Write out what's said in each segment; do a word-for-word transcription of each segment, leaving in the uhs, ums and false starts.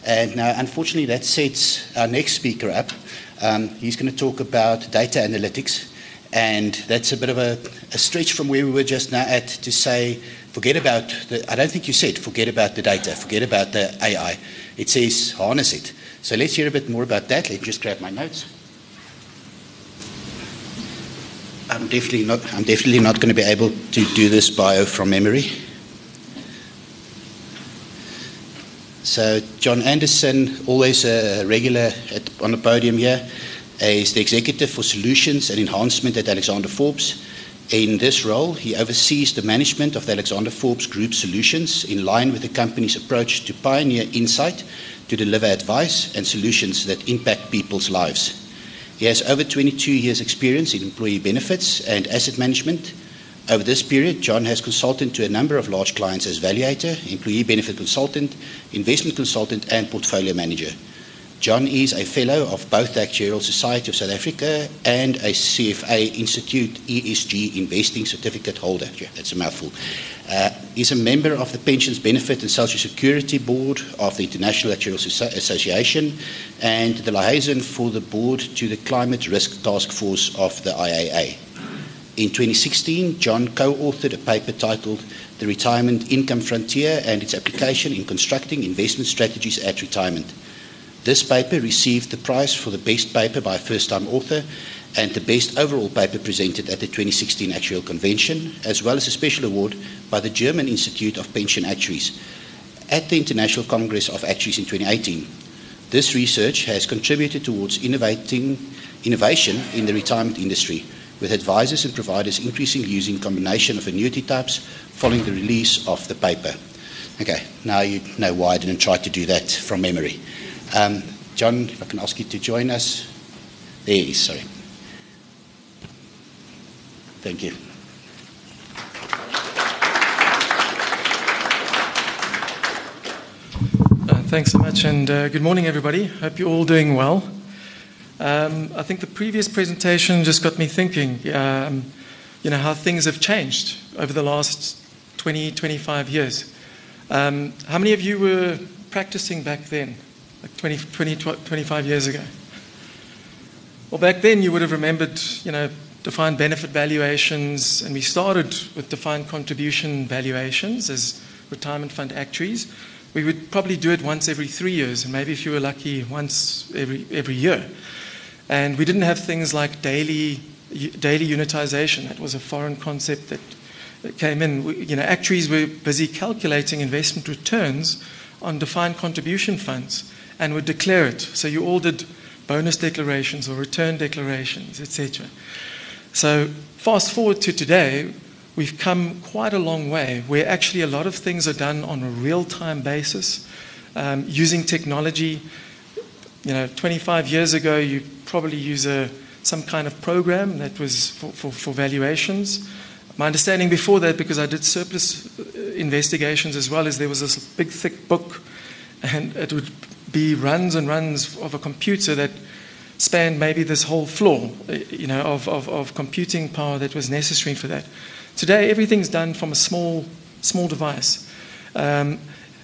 And now, unfortunately, that sets our next speaker up. Um, he's going to talk about data analytics, and that's a bit of a, a stretch from where we were just now at to say, forget about the, I don't think you said, forget about the data, forget about the A I. It says, harness it. So let's hear a bit more about that. Let me just grab my notes. I'm definitely not, I'm definitely not going to be able to do this bio from memory. So John Anderson, always a regular at, on the podium here, is the Executive for Solutions and Enhancement at Alexander Forbes. In this role, he oversees the management of the Alexander Forbes Group solutions in line with the company's approach to pioneer insight to deliver advice and solutions that impact people's lives. He has over twenty-two years' experience in employee benefits and asset management. Over this period, John has consulted to a number of large clients as valuator, employee benefit consultant, investment consultant, and portfolio manager. John is a fellow of both the Actuarial Society of South Africa and a C F A Institute E S G investing certificate holder. Yeah, that's a mouthful. Uh, he's a member of the Pensions Benefit and Social Security Board of the International Actuarial Association and the liaison for the board to the Climate Risk Task Force of the I A A. In twenty sixteen, John co-authored a paper titled The Retirement Income Frontier and its Application in Constructing Investment Strategies at Retirement. This paper received the prize for the best paper by a first-time author and the best overall paper presented at the twenty sixteen Actuarial Convention, as well as a special award by the German Institute of Pension Actuaries at the International Congress of Actuaries in twenty eighteen. This research has contributed towards innovating, innovation in the retirement industry, with advisors and providers increasingly using a combination of annuity types following the release of the paper. Okay, now you know why I didn't try to do that from memory. Um, John, if I can ask you to join us. There he is, sorry. Thank you. Uh, thanks so much, and uh, good morning, everybody. Hope you're all doing well. Um, I think the previous presentation just got me thinking, um, you know, how things have changed over the last twenty, twenty-five years. Um, how many of you were practicing back then, like twenty, twenty, twenty-five years ago? Well, back then you would have remembered, you know, defined benefit valuations, and we started with defined contribution valuations as retirement fund actuaries. We would probably do it once every three years, and maybe if you were lucky, once every every year. And we didn't have things like daily daily unitization. That was a foreign concept that, that came in. We, you know, actuaries were busy calculating investment returns on defined contribution funds and would declare it. So you all did bonus declarations or return declarations, et cetera. So fast forward to today, we've come quite a long way where actually a lot of things are done on a real-time basis um, using technology. You know, twenty-five years ago, you probably use a, some kind of program that was for, for, for valuations. My understanding before that, because I did surplus investigations as well, is there was this big, thick book, and it would be runs and runs of a computer that spanned maybe this whole floor, you know, of, of, of computing power that was necessary for that. Today, everything's done from a small, small device. Um,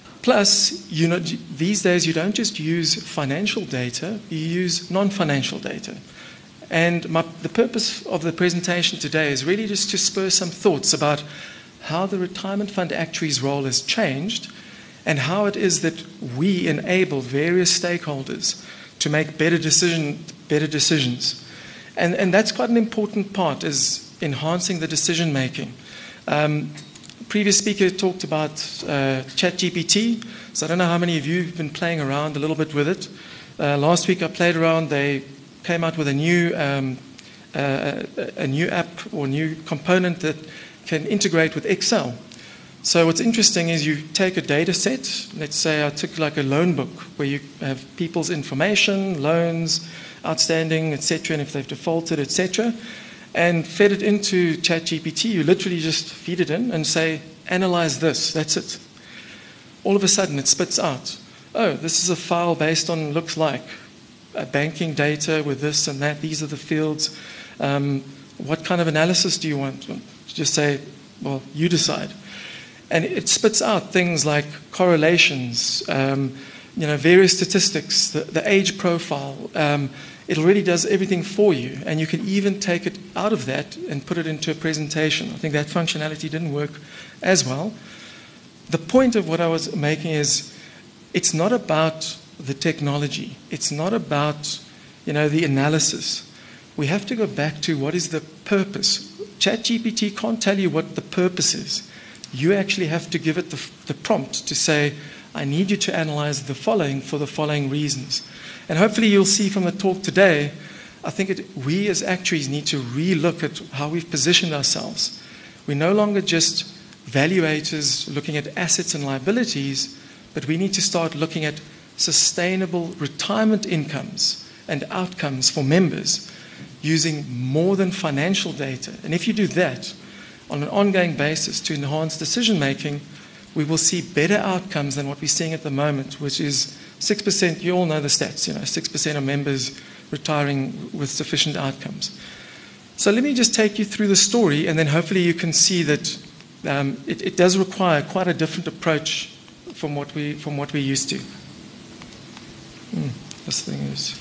Plus, you know, these days you don't just use financial data, you use non-financial data. And my, the purpose of the presentation today is really just to spur some thoughts about how the retirement fund actuary's role has changed and how it is that we enable various stakeholders to make better, decision, better decisions. And, and that's quite an important part, is enhancing the decision making. Um, Previous speaker talked about uh, ChatGPT, so I don't know how many of you have been playing around a little bit with it. Uh, last week I played around. They came out with a new um, uh, a new app or new component that can integrate with Excel. So what's interesting is you take a data set. Let's say I took like a loan book where you have people's information, loans, outstanding, et cetera, and if they've defaulted, et cetera, and fed it into ChatGPT. You literally just feed it in and say, analyze this, that's it. All of a sudden it spits out, oh, this is a file based on, looks like, uh, banking data with this and that, these are the fields. Um, what kind of analysis do you want? Just say, well, you decide. And it spits out things like correlations, um, you know, various statistics, the, the age profile. Um, it already does everything for you, and you can even take it out of that and put it into a presentation. I think that functionality didn't work as well. The point of what I was making is it's not about the technology. It's not about, you know, the analysis. We have to go back to what is the purpose. ChatGPT can't tell you what the purpose is. You actually have to give it the, the prompt to say, I need you to analyze the following for the following reasons. And hopefully you'll see from the talk today, I think it, we as actuaries need to re-look at how we've positioned ourselves. We're no longer just valuators looking at assets and liabilities, but we need to start looking at sustainable retirement incomes and outcomes for members using more than financial data. And if you do that on an ongoing basis to enhance decision making, we will see better outcomes than what we're seeing at the moment, which is six percent, you all know the stats, you know, six percent of members retiring with sufficient outcomes. So let me just take you through the story, and then hopefully you can see that um, it, it does require quite a different approach from what, we, from what we're used to. Hmm, this thing is...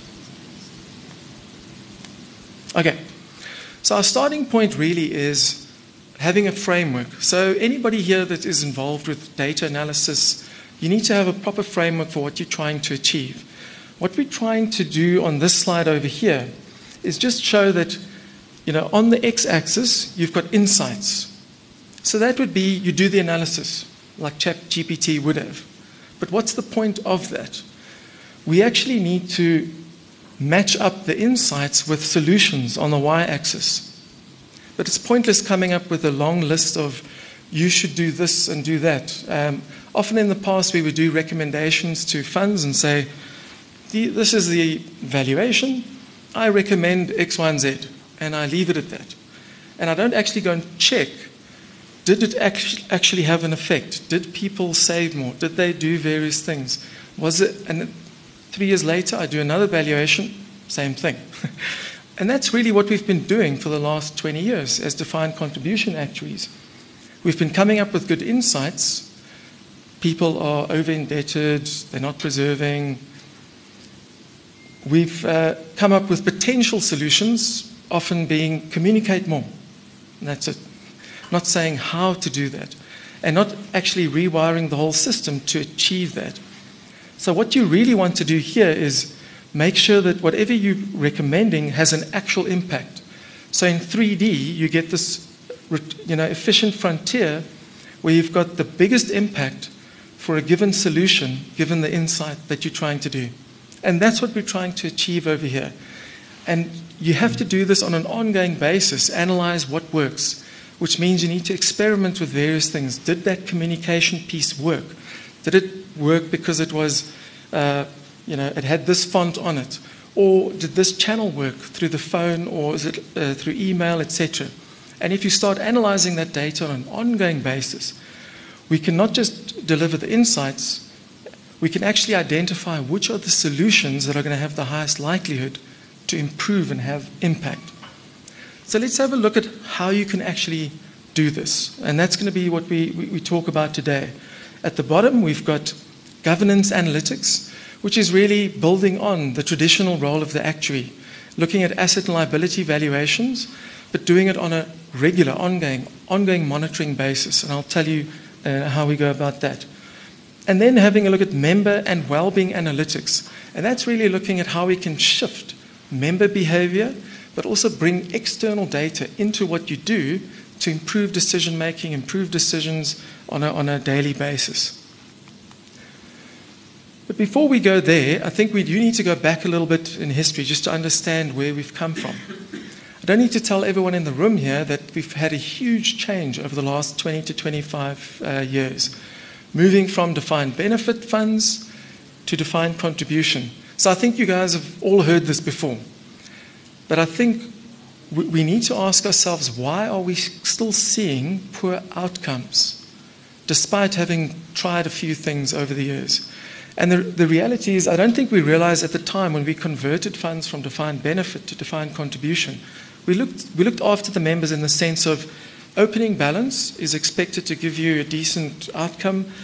Okay, so our starting point really is having a framework. So anybody here that is involved with data analysis, you need to have a proper framework for what you're trying to achieve. What we're trying to do on this slide over here is just show that, you know, on the x-axis, you've got insights. So that would be you do the analysis, like ChatGPT would have. But what's the point of that? We actually need to match up the insights with solutions on the y-axis. But it's pointless coming up with a long list of you should do this and do that. Um, often in the past we would do recommendations to funds and say, this is the valuation, I recommend X, Y, and Z, and I leave it at that. And I don't actually go and check, did it actually have an effect? Did people save more? Did they do various things? Was it, and three years later I do another valuation, same thing. And that's really what we've been doing for the last twenty years as defined contribution actuaries. We've been coming up with good insights. People are over-indebted, they're not preserving. We've uh, come up with potential solutions, often being communicate more. And that's it. Not saying how to do that. And not actually rewiring the whole system to achieve that. So what you really want to do here is make sure that whatever you're recommending has an actual impact. So in three D, you get this, you know, efficient frontier where you've got the biggest impact for a given solution, given the insight that you're trying to do. And that's what we're trying to achieve over here. And you have to do this on an ongoing basis, analyze what works, which means you need to experiment with various things. Did that communication piece work? Did it work because it was, uh, you know, it had this font on it? Or did this channel work through the phone, or is it uh, through email, et cetera? And if you start analyzing that data on an ongoing basis, we can not just deliver the insights, we can actually identify which are the solutions that are going to have the highest likelihood to improve and have impact. So let's have a look at how you can actually do this. And that's going to be what we, we, we talk about today. At the bottom, we've got governance analytics, which is really building on the traditional role of the actuary, looking at asset and liability valuations, but doing it on a regular, ongoing, ongoing monitoring basis. And I'll tell you uh, how we go about that. And then having a look at member and well-being analytics. And that's really looking at how we can shift member behavior, but also bring external data into what you do to improve decision-making, improve decisions on a, on a daily basis. But before we go there, I think we do need to go back a little bit in history just to understand where we've come from. I don't need to tell everyone in the room here that we've had a huge change over the last twenty to twenty-five uh, years. Moving from defined benefit funds to defined contribution. So I think you guys have all heard this before. But I think we need to ask ourselves, why are we still seeing poor outcomes, despite having tried a few things over the years? And the, the reality is, I don't think we realized at the time when we converted funds from defined benefit to defined contribution, we looked, we looked after the members in the sense of opening balance is expected to give you a decent outcome.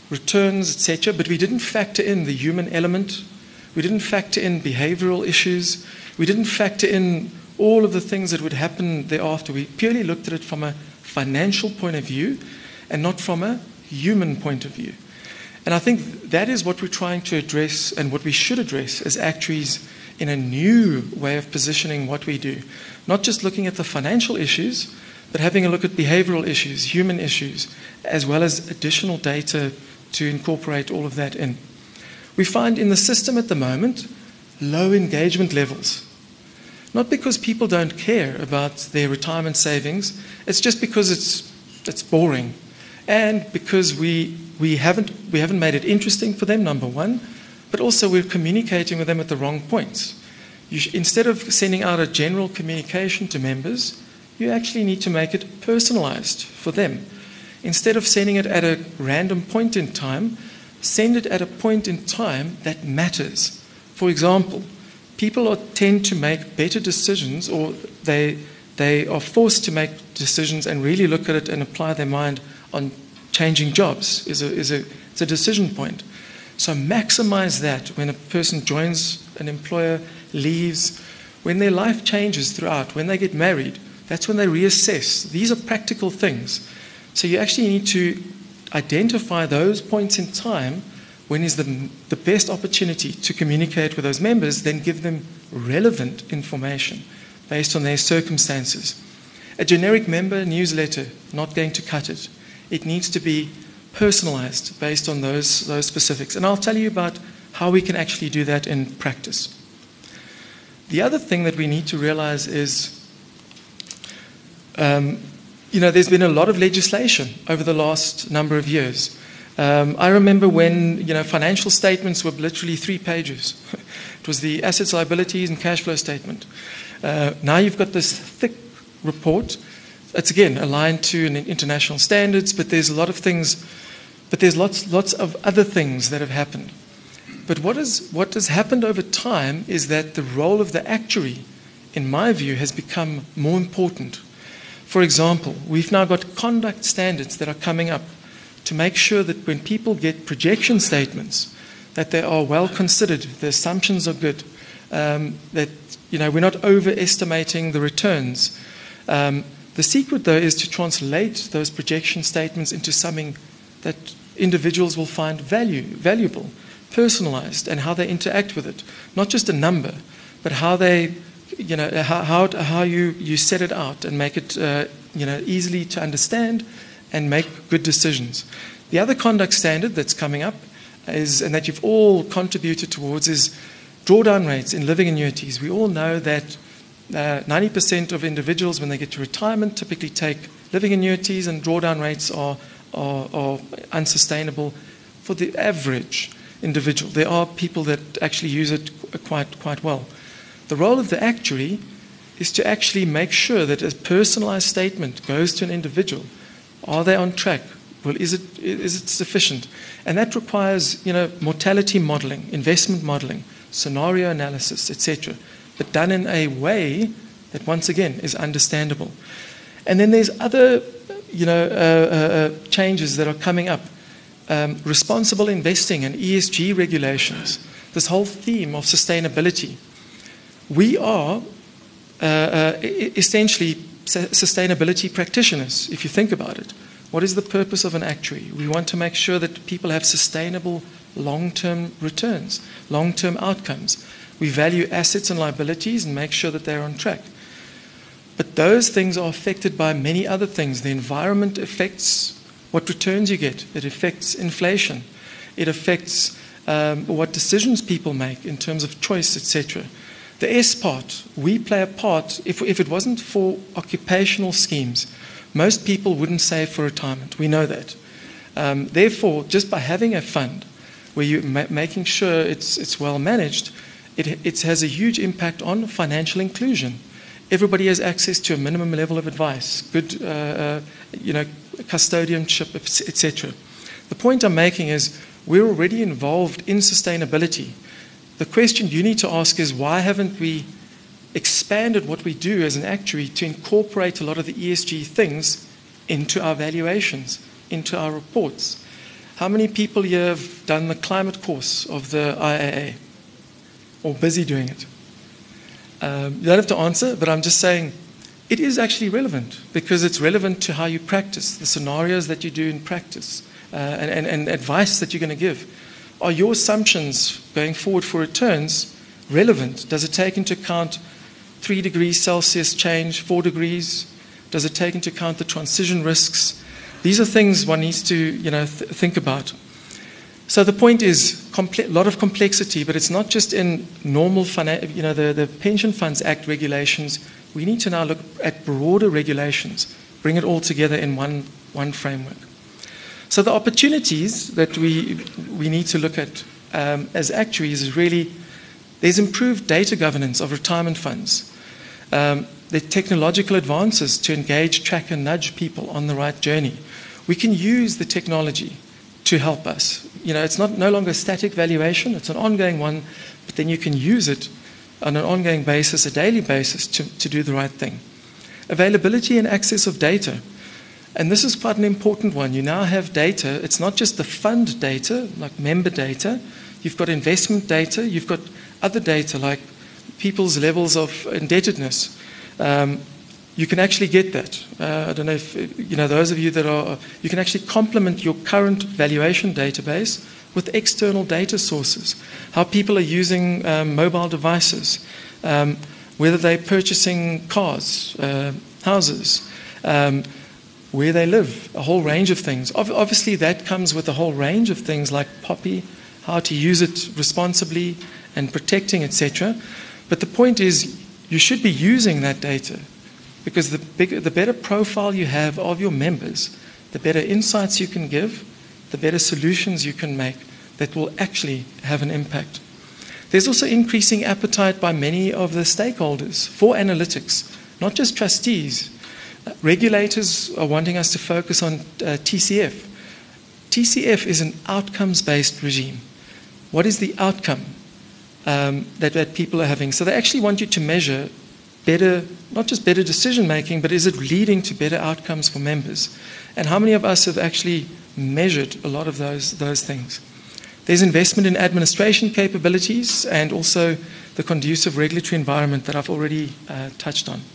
returns, et cetera, but we didn't factor in the human element. We didn't factor in behavioral issues. We didn't factor in all of the things that would happen thereafter. We purely looked at it from a financial point of view and not from a human point of view. And I think that is what we're trying to address and what we should address as actuaries in a new way of positioning what we do. Not just looking at the financial issues, but having a look at behavioral issues, human issues, as well as additional data to incorporate all of that in. We find in the system at the moment low engagement levels. Not because people don't care about their retirement savings, it's just because it's, it's boring. And because we, we, haven't, we haven't made it interesting for them, number one, but also we're communicating with them at the wrong points. You sh- instead of sending out a general communication to members, you actually need to make it personalized for them. Instead of sending it at a random point in time, send it at a point in time that matters. For example, people are, tend to make better decisions, or they, they are forced to make decisions and really look at it and apply their mind on changing jobs is a, is a, it's a decision point. So maximize that when a person joins an employer, leaves, when their life changes throughout, when they get married, that's when they reassess. These are practical things. So you actually need to identify those points in time when is the, the best opportunity to communicate with those members, then give them relevant information based on their circumstances. A generic member newsletter, not going to cut it. It needs to be personalized based on those, those specifics. And I'll tell you about how we can actually do that in practice. The other thing that we need to realize is, um, you know, there's been a lot of legislation over the last number of years. Um, I remember when, you know, financial statements were literally three pages. It was the assets, liabilities, and cash flow statement. Uh, now you've got this thick report. It's, again, aligned to an international standards, but there's a lot of things, but there's lots, lots of other things that have happened. But what, is, what has happened over time is that the role of the actuary, in my view, has become more important. For example, we've now got conduct standards that are coming up to make sure that when people get projection statements, that they are well considered, the assumptions are good, um, that, you know, we're not overestimating the returns. Um, the secret, though, is to translate those projection statements into something that individuals will find value, valuable, personalized, and how they interact with it. Not just a number, but how they, you know, how how, how you, you set it out and make it, uh, you know, easily to understand and make good decisions. The other conduct standard that's coming up is, and that you've all contributed towards, is drawdown rates in living annuities. We all know that uh, ninety percent of individuals, when they get to retirement, typically take living annuities, and drawdown rates are, are, are unsustainable for the average individual. There are people that actually use it quite, quite well. The role of the actuary is to actually make sure that a personalized statement goes to an individual. Are they on track? Well, is it is it sufficient? And that requires, you know, mortality modeling, investment modeling, scenario analysis, et cetera, but done in a way that, once again, is understandable. And then there's other, you know, uh, uh, changes that are coming up. Um, responsible investing and E S G regulations. This whole theme of sustainability. We are uh, uh, essentially sustainability practitioners, if you think about it. What is the purpose of an actuary? We want to make sure that people have sustainable long-term returns, long-term outcomes. We value assets and liabilities and make sure that they're on track. But those things are affected by many other things. The environment affects what returns you get. It affects inflation. It affects um, what decisions people make in terms of choice, et cetera. The S part, we play a part. If, if it wasn't for occupational schemes, most people wouldn't save for retirement. We know that. Um, therefore, just by having a fund where you're ma- making sure it's, it's well managed, it, it has a huge impact on financial inclusion. Everybody has access to a minimum level of advice, good, uh, uh, you know, custodianship, et cetera. The point I'm making is we're already involved in sustainability. The question you need to ask is, why haven't we expanded what we do as an actuary to incorporate a lot of the E S G things into our valuations, into our reports? How many people here have done the climate course of the I A A or busy doing it? Um, you don't have to answer, but I'm just saying it is actually relevant because it's relevant to how you practice, the scenarios that you do in practice, uh, and, and, and advice that you're going to give. Are your assumptions going forward for returns relevant? Does it take into account three degrees Celsius change, four degrees? Does it take into account the transition risks? These are things one needs to, you know, th- think about. So the point is a comple- lot of complexity, but it's not just in normal, fina- you know, the, the Pension Funds Act regulations. We need to now look at broader regulations, bring it all together in one, one framework. So the opportunities that we, we need to look at um, as actuaries is really, there's improved data governance of retirement funds. Um, the technological advances to engage, track, and nudge people on the right journey. We can use the technology to help us. You know, it's not no longer a static valuation, it's an ongoing one, but then you can use it on an ongoing basis, a daily basis, to, to do the right thing. Availability and access of data. And this is quite an important one. You now have data. It's not just the fund data, like member data. You've got investment data. You've got other data, like people's levels of indebtedness. Um, you can actually get that. Uh, I don't know if, you know, those of you that are, you can actually complement your current valuation database with external data sources. How people are using um, mobile devices, um, whether they're purchasing cars, uh, houses, um, where they live, a whole range of things. Obviously, that comes with a whole range of things like POPI, how to use it responsibly and protecting, et cetera. But the point is, you should be using that data because the bigger, the better profile you have of your members, the better insights you can give, the better solutions you can make that will actually have an impact. There's also increasing appetite by many of the stakeholders for analytics, not just trustees. Regulators are wanting us to focus on uh, T C F. T C F is an outcomes-based regime. What is the outcome um, that, that people are having? So they actually want you to measure better, not just better decision-making, but is it leading to better outcomes for members? And how many of us have actually measured a lot of those, those things? There's investment in administration capabilities and also the conducive regulatory environment that I've already uh, touched on.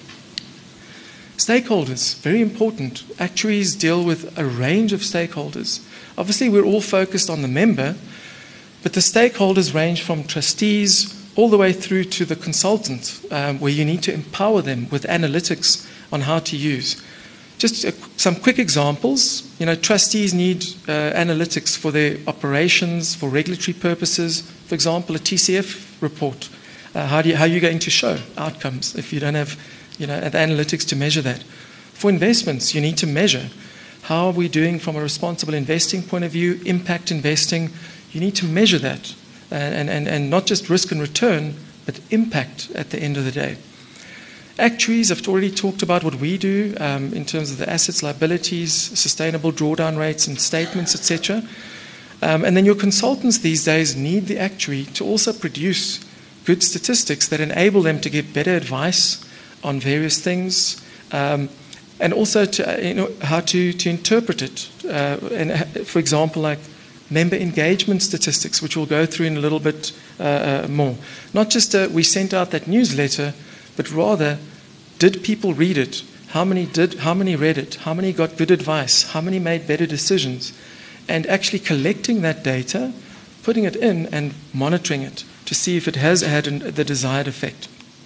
Stakeholders, very important. Actuaries deal with a range of stakeholders. Obviously, we're all focused on the member, but the stakeholders range from trustees all the way through to the consultant, um, where you need to empower them with analytics on how to use. Just uh, some quick examples. You know, trustees need uh, analytics for their operations, for regulatory purposes. For example, a T C F report. Uh, how, do you, how are you going to show outcomes if you don't have, you know, the analytics to measure that? For investments, you need to measure how are we doing from a responsible investing point of view, impact investing. You need to measure that, and, and, and not just risk and return, but impact at the end of the day. Actuaries, I've already talked about what we do um, in terms of the assets, liabilities, sustainable drawdown rates and statements, et cetera. Um, and then your consultants these days need the actuary to also produce good statistics that enable them to give better advice on various things, um, and also to, you know, how to, to interpret it. Uh, and for example, like member engagement statistics, which we'll go through in a little bit uh, uh, more. Not just uh, we sent out that newsletter, but rather, did people read it? How many did? How many read it? How many got good advice? How many made better decisions? And actually collecting that data, putting it in and monitoring it to see if it has had an, the desired effect.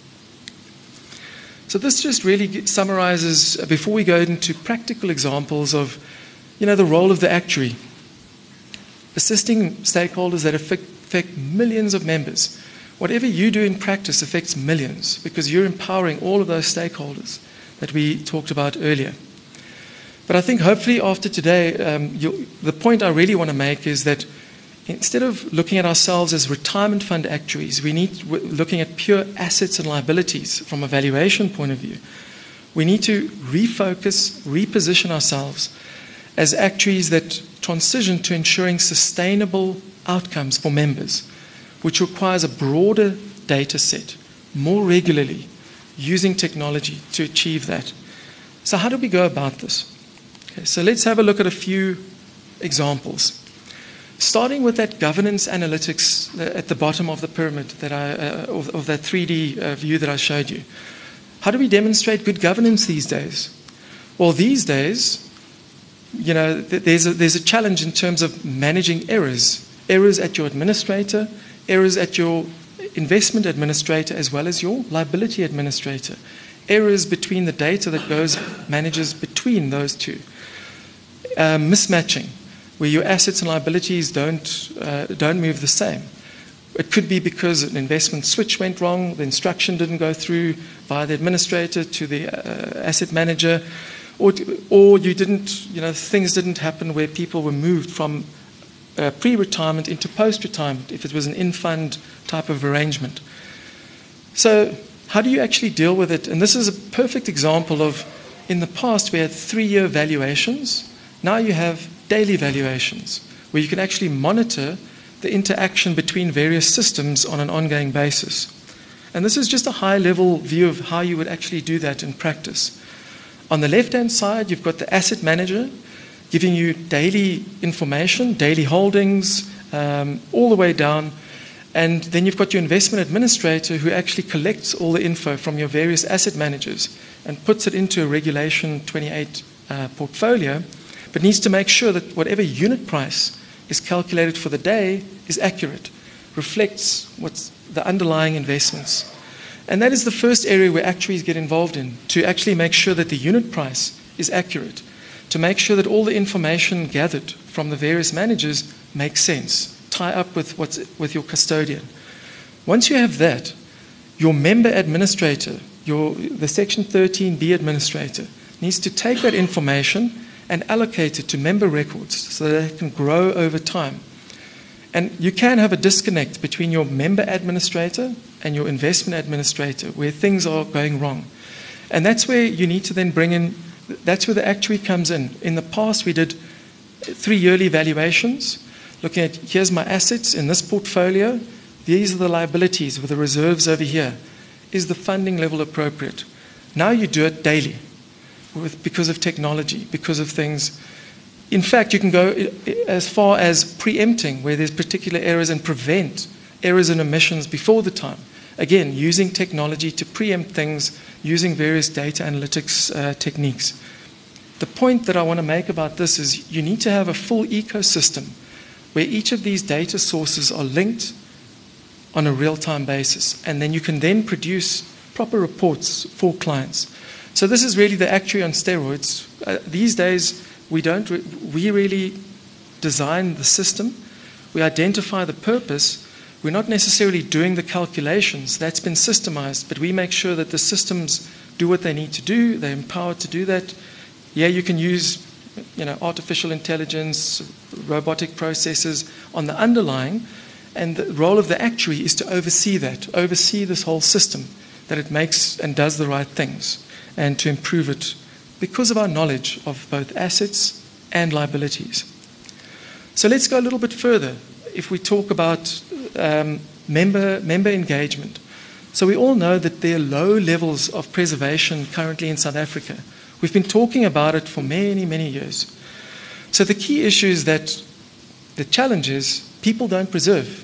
So this just really summarizes, before we go into practical examples of, you know, the role of the actuary. Assisting stakeholders that affect, affect millions of members. Whatever you do in practice affects millions because you're empowering all of those stakeholders that we talked about earlier. But I think hopefully after today, um, the point I really want to make is that instead of looking at ourselves as retirement fund actuaries, we need looking at pure assets and liabilities from a valuation point of view. We need to refocus, reposition ourselves as actuaries that transition to ensuring sustainable outcomes for members, which requires a broader data set, more regularly, using technology to achieve that. So how do we go about this? Okay, so let's have a look at a few examples. Starting with that governance analytics at the bottom of the pyramid, that I, uh, of, of that three D uh, view that I showed you. How do we demonstrate good governance these days? Well, these days, you know, th- there's a, there's a challenge in terms of managing errors. Errors at your administrator, errors at your investment administrator, as well as your liability administrator. Errors between the data that goes, manages between those two. Uh, mismatching, where your assets and liabilities don't, uh, don't move the same. It could be because an investment switch went wrong, the instruction didn't go through via the administrator to the uh, asset manager, or, or you didn't, you know, things didn't happen where people were moved from uh, pre-retirement into post-retirement, if it was an in-fund type of arrangement. So how do you actually deal with it? And this is a perfect example of, in the past we had three-year valuations. Now you have daily valuations, where you can actually monitor the interaction between various systems on an ongoing basis. And this is just a high-level view of how you would actually do that in practice. On the left-hand side, you've got the asset manager giving you daily information, daily holdings, um, all the way down. And then you've got your investment administrator who actually collects all the info from your various asset managers and puts it into a Regulation twenty-eight uh, portfolio, but needs to make sure that whatever unit price is calculated for the day is accurate, reflects what's the underlying investments. And that is the first area where actuaries get involved in, to actually make sure that the unit price is accurate, to make sure that all the information gathered from the various managers makes sense, tie up with, what's, with your custodian. Once you have that, your member administrator, your, the Section thirteen B administrator, needs to take that information and allocate it to member records so that they can grow over time. And you can have a disconnect between your member administrator and your investment administrator where things are going wrong. And that's where you need to then bring in, that's where the actuary comes in. In the past, we did three yearly valuations, looking at, here's my assets in this portfolio, these are the liabilities with the reserves over here. Is the funding level appropriate? Now you do it daily. With, because of technology, because of things. In fact, you can go as far as preempting where there's particular errors and prevent errors and omissions before the time. Again, using technology to preempt things, using various data analytics uh, techniques. The point that I want to make about this is you need to have a full ecosystem where each of these data sources are linked on a real-time basis, and then you can then produce proper reports for clients. So this is really the actuary on steroids. Uh, these days, we don't. Re- we really design the system. We identify the purpose. We're not necessarily doing the calculations. That's been systemized, but we make sure that the systems do what they need to do. They're empowered to do that. Yeah, you can use, you know, artificial intelligence, robotic processes on the underlying, and the role of the actuary is to oversee that, oversee this whole system, that it makes and does the right things, and to improve it because of our knowledge of both assets and liabilities. So let's go a little bit further if we talk about um, member, member engagement. So we all know that there are low levels of preservation currently in South Africa. We've been talking about it for many, many years. So the key issue is that the challenge is people don't preserve.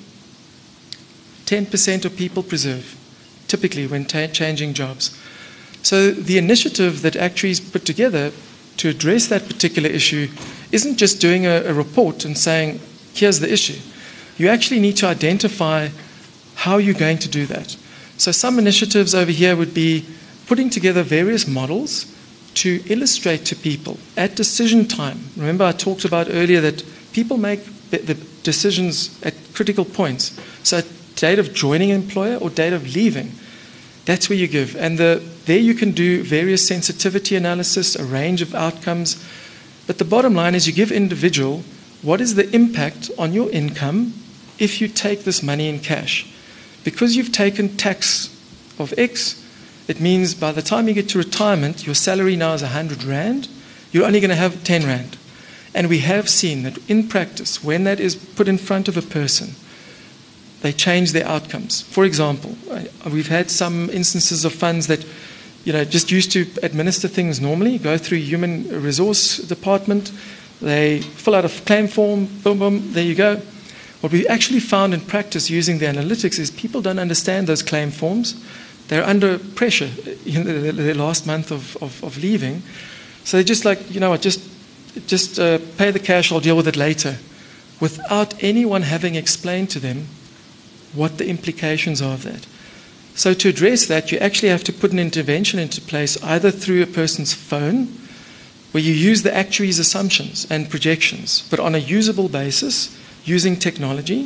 ten percent of people preserve, typically when ta- changing jobs. So the initiative that actuaries put together to address that particular issue isn't just doing a, a report and saying, here's the issue. You actually need to identify how you're going to do that. So some initiatives over here would be putting together various models to illustrate to people at decision time. Remember I talked about earlier that people make the decisions at critical points. So at date of joining an employer or date of leaving, that's where you give. And the, there you can do various sensitivity analysis, a range of outcomes. But the bottom line is you give individual what is the impact on your income if you take this money in cash. Because you've taken tax of X, it means by the time you get to retirement, your salary now is one hundred rand, you're only going to have ten rand. And we have seen that in practice, when that is put in front of a person, they change their outcomes. For example, we've had some instances of funds that, you know, just used to administer things normally, go through human resource department. They fill out a claim form, boom, boom, there you go. What we actually found in practice using the analytics is people don't understand those claim forms. They're under pressure in their last month of, of, of leaving. So they're just like, you know what, just, just uh, pay the cash, I'll deal with it later, without anyone having explained to them what the implications are of that. So to address that, you actually have to put an intervention into place either through a person's phone, where you use the actuary's assumptions and projections, but on a usable basis, using technology,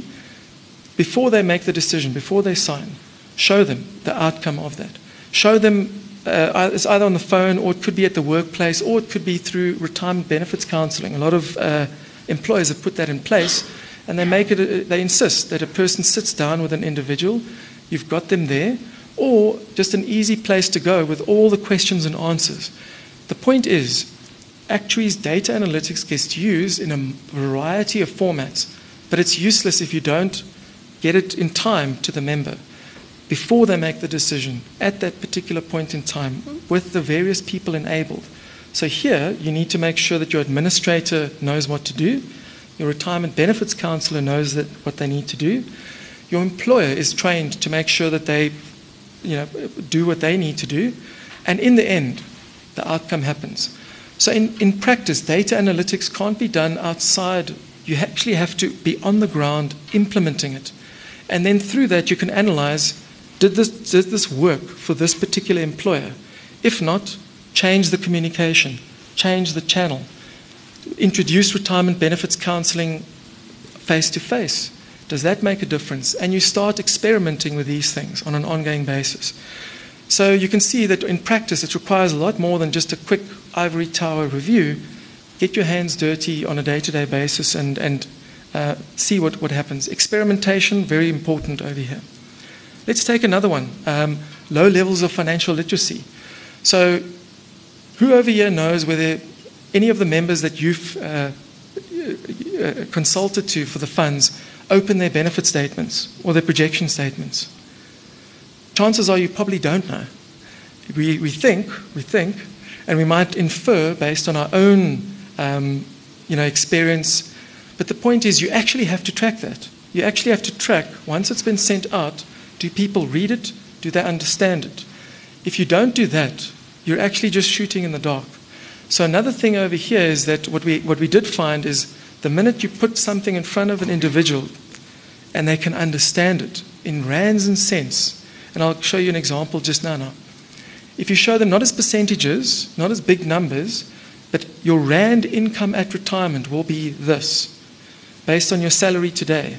before they make the decision, before they sign. Show them the outcome of that. Show them, uh, it's either on the phone, or it could be at the workplace, or it could be through retirement benefits counseling. A lot of uh, employers have put that in place, and they make it. A, they insist that a person sits down with an individual. You've got them there, or just an easy place to go with all the questions and answers. The point is, actuaries' data analytics gets used in a variety of formats, but it's useless if you don't get it in time to the member before they make the decision at that particular point in time with the various people enabled. So here, you need to make sure that your administrator knows what to do, your retirement benefits counselor knows that what they need to do, your employer is trained to make sure that they, you know, do what they need to do, and in the end, the outcome happens. So in, in practice, data analytics can't be done outside. You actually have to be on the ground implementing it. And then through that, you can analyze, did this, did this work for this particular employer? If not, change the communication, change the channel, introduce retirement benefits counseling face-to-face. Does that make a difference? And you start experimenting with these things on an ongoing basis. So you can see that in practice, it requires a lot more than just a quick ivory tower review. Get your hands dirty on a day-to-day basis and, and uh, see what, what happens. Experimentation, very important over here. Let's take another one, um, low levels of financial literacy. So who over here knows whether any of the members that you've uh, uh, consulted to for the funds open their benefit statements or their projection statements? Chances are you probably don't know. We, we think, we think, and we might infer based on our own um, you know, experience, but the point is you actually have to track that. You actually have to track, once it's been sent out, do people read it? Do they understand it? If you don't do that, you're actually just shooting in the dark. So another thing over here is that what we, what we did find is the minute you put something in front of an individual and they can understand it in rands and cents, and I'll show you an example just now. now. If you show them not as percentages, not as big numbers, but your rand income at retirement will be this, based on your salary today,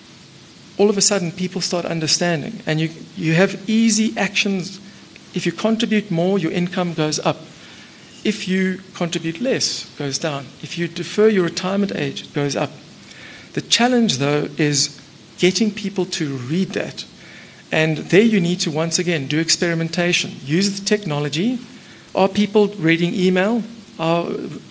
all of a sudden people start understanding, and you, you have easy actions. If you contribute more, your income goes up. If you contribute less, it goes down. If you defer your retirement age, it goes up. The challenge, though, is getting people to read that. And there you need to, once again, do experimentation. Use the technology. Are people reading email? Are,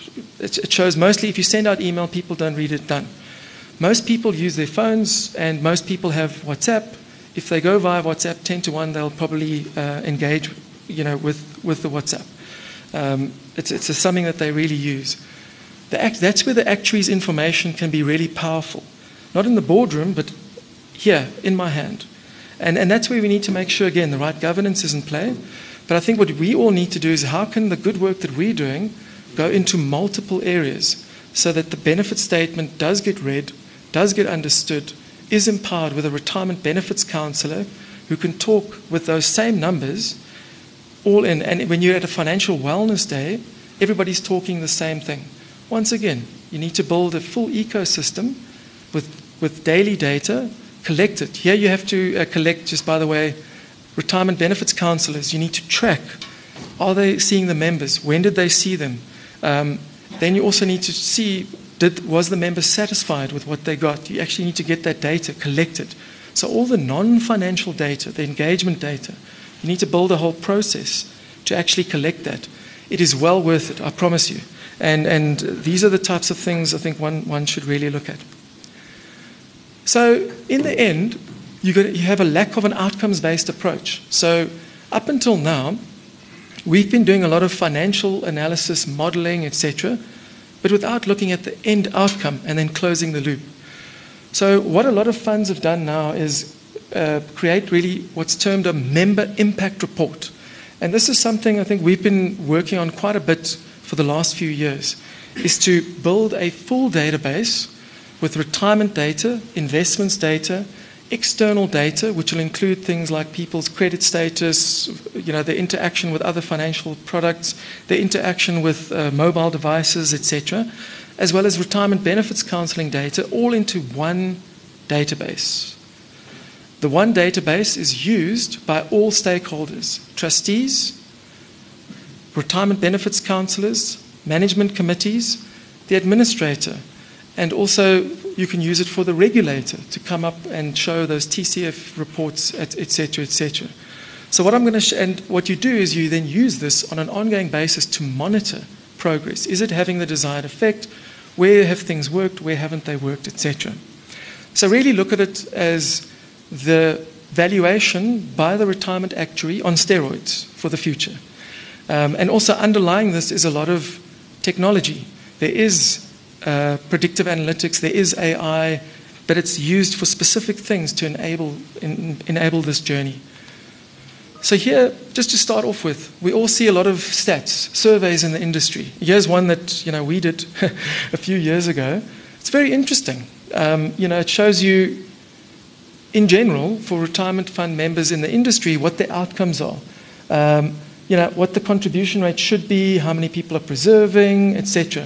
it shows mostly if you send out email, people don't read it done. Most people use their phones, and most people have WhatsApp. If they go via WhatsApp, ten to one, they'll probably uh, engage, you know, with, with the WhatsApp. Um, it's it's a, something that they really use. The act, that's where the actuary's information can be really powerful. Not in the boardroom, but here, in my hand. And, and that's where we need to make sure, again, the right governance is in play. But I think what we all need to do is how can the good work that we're doing go into multiple areas so that the benefit statement does get read, does get understood, is empowered with a retirement benefits counsellor who can talk with those same numbers all in. And when you're at a financial wellness day, everybody's talking the same thing. Once again, you need to build a full ecosystem with, with daily data, collect it. Here you have to uh, collect, just by the way, retirement benefits counsellors. You need to track. Are they seeing the members? When did they see them? Um, then you also need to see, did, was the member satisfied with what they got? You actually need to get that data collected. So all the non-financial data, the engagement data, you need to build a whole process to actually collect that. It is well worth it, I promise you. And, and these are the types of things I think one, one should really look at. So in the end, you, got, you have a lack of an outcomes-based approach. So up until now, we've been doing a lot of financial analysis, modeling, et cetera, but without looking at the end outcome and then closing the loop. So what a lot of funds have done now is uh, create really what's termed a member impact report. And this is something I think we've been working on quite a bit for the last few years, is to build a full database with retirement data, investments data, external data, which will include things like people's credit status, you know, their interaction with other financial products, their interaction with uh, mobile devices, et cetera, as well as retirement benefits counseling data, all into one database. The one database is used by all stakeholders, trustees, retirement benefits counselors, management committees, the administrator, and also you can use it for the regulator to come up and show those T C F reports, et cetera, et cetera. So what I'm going to sh- and what you do is you then use this on an ongoing basis to monitor progress. Is it having the desired effect? Where have things worked? Where haven't they worked, et cetera. So really look at it as the valuation by the retirement actuary on steroids for the future. Um, and also underlying this is a lot of technology. There is uh, predictive analytics, there is A I, but it's used for specific things to enable, in, enable this journey. So here, just to start off with, we all see a lot of stats, surveys in the industry. Here's one that you know we did a few years ago. It's very interesting. Um, you know, it shows you, in general, for retirement fund members in the industry, what the outcomes are. Um, you know, what the contribution rate should be, how many people are preserving, et cetera.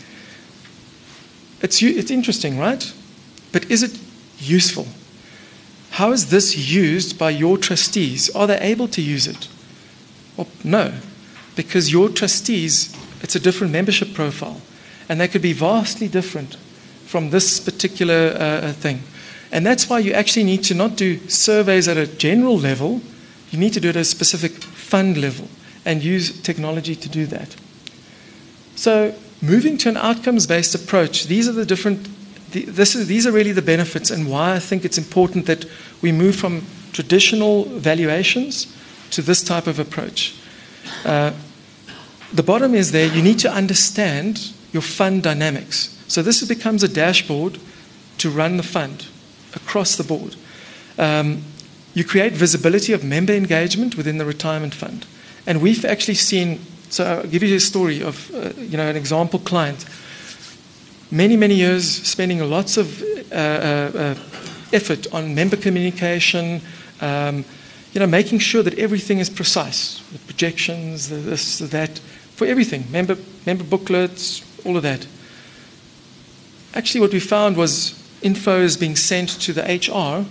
It's, it's interesting, right? But is it useful? How is this used by your trustees? Are they able to use it? Well, no, because your trustees, it's a different membership profile, and they could be vastly different from this particular uh, thing. And that's why you actually need to not do surveys at a general level, you need to do it at a specific fund level and use technology to do that. So moving to an outcomes-based approach, these are the different, the, this is, these are really the benefits and why I think it's important that we move from traditional valuations to this type of approach. Uh, the bottom is there, you need to understand your fund dynamics. So this becomes a dashboard to run the fund across the board. Um, you create visibility of member engagement within the retirement fund. And we've actually seen, so I'll give you a story of uh, you know, an example client. Many, many years spending lots of uh, uh, effort on member communication, um, you know, making sure that everything is precise, the projections, the this, the that, for everything, member, member booklets, all of that. Actually, what we found was info is being sent to the H R.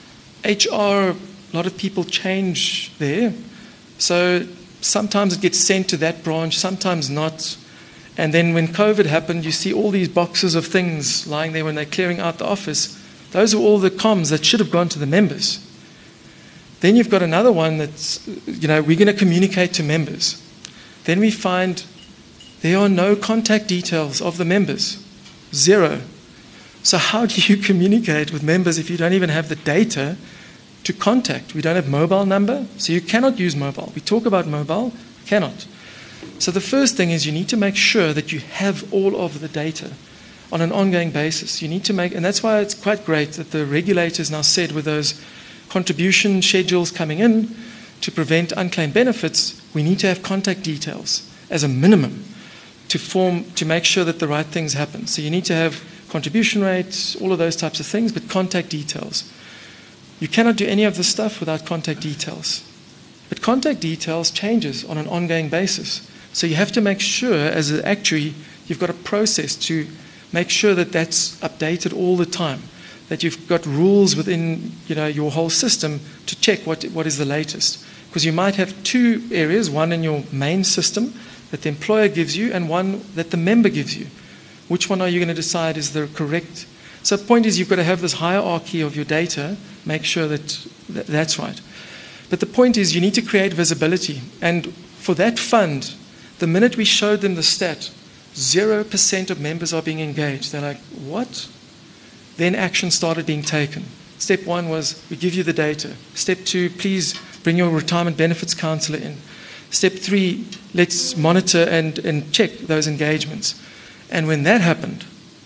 H R, a lot of people change there. So sometimes it gets sent to that branch, sometimes not. And then when COVID happened, you see all these boxes of things lying there when they're clearing out the office. Those are all the comms that should have gone to the members. Then you've got another one that's, you know, we're going to communicate to members. Then we find there are no contact details of the members. Zero. So how do you communicate with members if you don't even have the data to contact? We don't have mobile number, so you cannot use mobile. We talk about mobile, cannot. So the first thing is you need to make sure that you have all of the data on an ongoing basis. You need to make, and that's why it's quite great that the regulators now said with those contribution schedules coming in to prevent unclaimed benefits, we need to have contact details as a minimum to form, to make sure that the right things happen. So you need to have contribution rates, all of those types of things, but contact details. You cannot do any of this stuff without contact details. But contact details changes on an ongoing basis. So you have to make sure, as an actuary, you've got a process to make sure that that's updated all the time, that you've got rules within you know, your whole system to check what, what is the latest. Because you might have two areas, one in your main system that the employer gives you and one that the member gives you. Which one are you going to decide is the correct? So the point is you've got to have this hierarchy of your data, make sure that th- that's right. But the point is you need to create visibility. And for that fund, the minute we showed them the stat, zero percent of members are being engaged. They're like, what? Then action started being taken. Step one was, we give you the data. Step two, please bring your retirement benefits counselor in. Step three, let's monitor and, and check those engagements. And when that happened,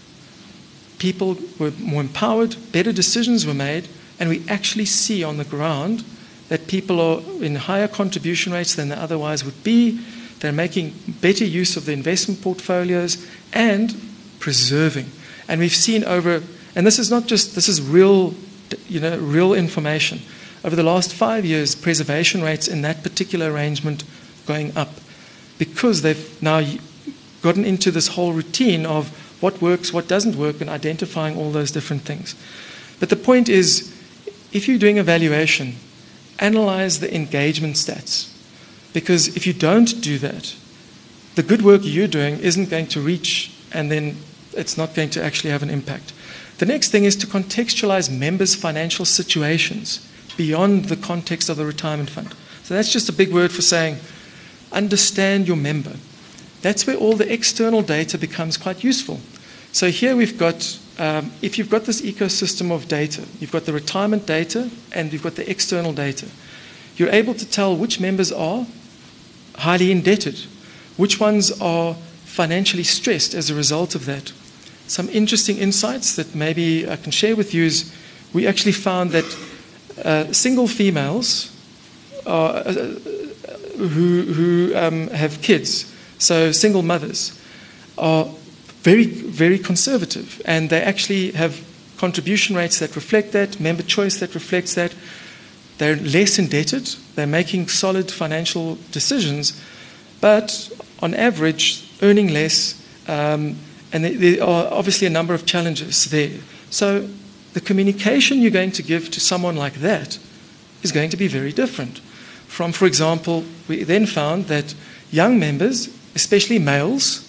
people were more empowered, better decisions were made, and we actually see on the ground that people are in higher contribution rates than they otherwise would be. They're making better use of the investment portfolios and preserving. And we've seen over, and this is not just, this is real, you know, real information. Over the last five years, preservation rates in that particular arrangement going up because they've now gotten into this whole routine of what works, what doesn't work, and identifying all those different things. But the point is, if you're doing evaluation, analyze the engagement stats. Because if you don't do that, the good work you're doing isn't going to reach, and then it's not going to actually have an impact. The next thing is to contextualize members' financial situations beyond the context of the retirement fund. So that's just a big word for saying, understand your member. That's where all the external data becomes quite useful. So here we've got, um, if you've got this ecosystem of data, you've got the retirement data and you've got the external data, you're able to tell which members are highly indebted, which ones are financially stressed as a result of that. Some interesting insights that maybe I can share with you is we actually found that uh, single females are, uh, who, who um, have kids, so single mothers, are very, very conservative, and they actually have contribution rates that reflect that, member choice that reflects that. They're less indebted, they're making solid financial decisions, but on average, earning less, um, and there are obviously a number of challenges there. So the communication you're going to give to someone like that is going to be very different. From, for example, we then found that young members, especially males,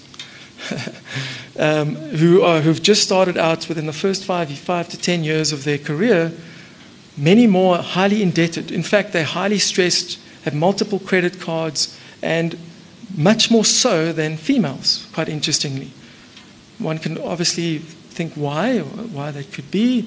um, who are, who've just started out within the first five, five to ten years of their career, many more highly indebted. In fact, they're highly stressed, have multiple credit cards, and much more so than females, quite interestingly. One can obviously think why, or why that could be.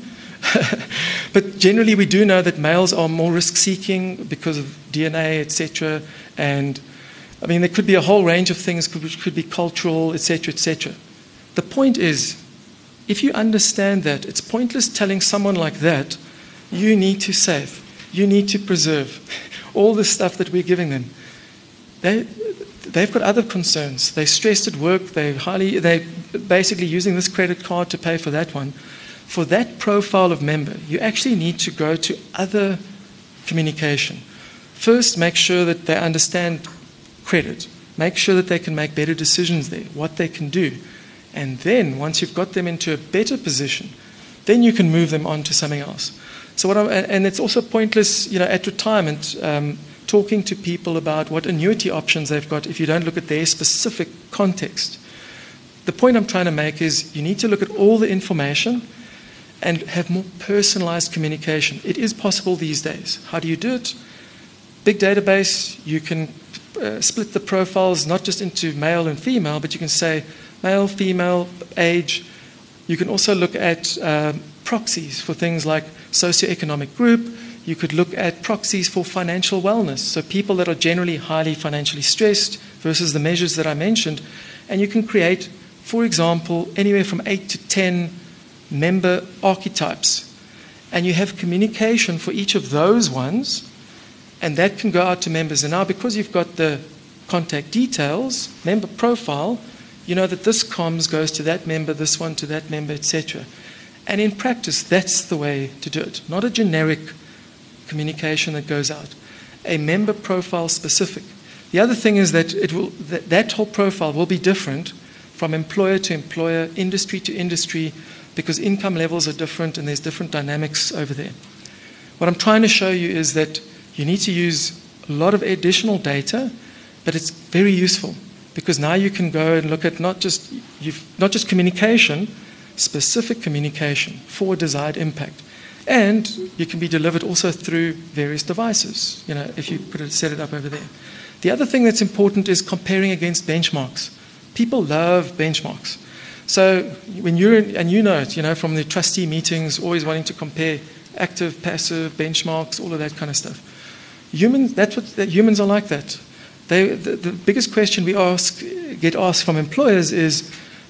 But generally, we do know that males are more risk-seeking because of D N A, et cetera. And I mean, there could be a whole range of things, which could be cultural, et cetera, et cetera. The point is, if you understand that, it's pointless telling someone like that, you need to save, you need to preserve all the stuff that we're giving them. They, they've got other concerns. They're stressed at work. They're highly, they're basically using this credit card to pay for that one. For that profile of member, you actually need to go to other communication. First, make sure that they understand credit. Make sure that they can make better decisions there, what they can do. And then, once you've got them into a better position, then you can move them on to something else. So what I'm, and it's also pointless, you know, at retirement, um, talking to people about what annuity options they've got if you don't look at their specific context. The point I'm trying to make is you need to look at all the information and have more personalized communication. It is possible these days. How do you do it? Big database, you can uh, split the profiles not just into male and female, but you can say male, female, age. You can also look at uh, proxies for things like socioeconomic group. You could look at proxies for financial wellness, so people that are generally highly financially stressed versus the measures that I mentioned. And you can create, for example, anywhere from eight to ten member archetypes. And you have communication for each of those ones, and that can go out to members. And now, because you've got the contact details, member profile, you know that this comms goes to that member, this one to that member, et cetera. And in practice, that's the way to do it. Not a generic communication that goes out. A member profile specific. The other thing is that it will that, that whole profile will be different from employer to employer, industry to industry, because income levels are different and there's different dynamics over there. What I'm trying to show you is that you need to use a lot of additional data, but it's very useful because now you can go and look at not just you've, not just communication, specific communication for desired impact. And you can be delivered also through various devices, you know, if you put it, set it up over there. The other thing that's important is comparing against benchmarks. People love benchmarks. So when you're in, and you know it, you know, from the trustee meetings, always wanting to compare active, passive, benchmarks, all of that kind of stuff. Humans, that's what that humans are like that. They, the, the biggest question we ask, get asked from employers is,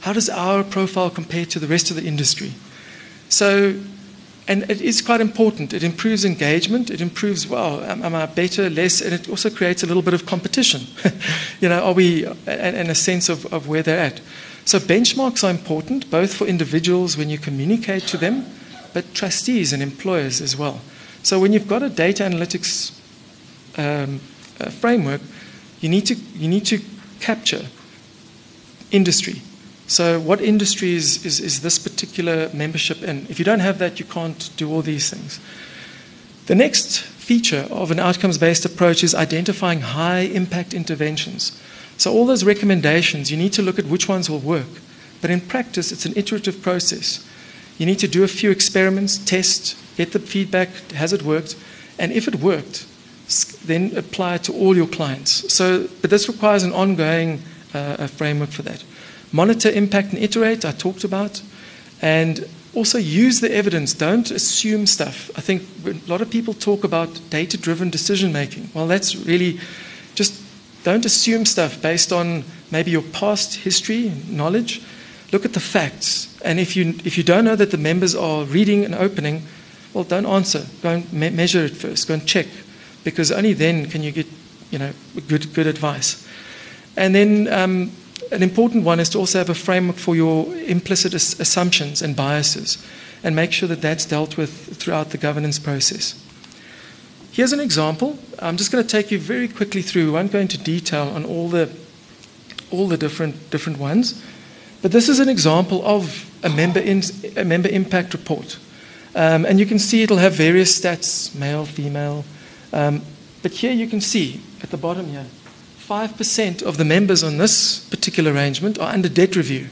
how does our profile compare to the rest of the industry? So, and it is quite important. It improves engagement. It improves, well, am, am I better, less? And it also creates a little bit of competition. You know, are we, and, and a sense of, of where they're at. So benchmarks are important, both for individuals when you communicate to them, but trustees and employers as well. So when you've got a data analytics um, uh, framework, you need to you need to capture industry. So what industry is, is, is this particular membership in? If you don't have that, you can't do all these things. The next feature of an outcomes-based approach is identifying high-impact interventions. So all those recommendations, you need to look at which ones will work. But in practice, it's an iterative process. You need to do a few experiments, test, get the feedback, has it worked? And if it worked, then apply it to all your clients. So, but this requires an ongoing uh, framework for that. Monitor, impact, and iterate, I talked about. And also use the evidence. Don't assume stuff. I think a lot of people talk about data-driven decision-making. Well, that's really just don't assume stuff based on maybe your past history, knowledge. Look at the facts. And if you, if you don't know that the members are reading and opening, well, don't answer. Go and me- measure it first. Go and check. Because only then can you get, you know, good, good advice. And then um, an important one is to also have a framework for your implicit as- assumptions and biases, and make sure that that's dealt with throughout the governance process. Here's an example. I'm just going to take you very quickly through. We won't go into detail on all the all the different different ones, but this is an example of a member in, a member impact report, um, and you can see it'll have various stats: male, female. Um, but here you can see at the bottom here, five percent of the members on this particular arrangement are under debt review.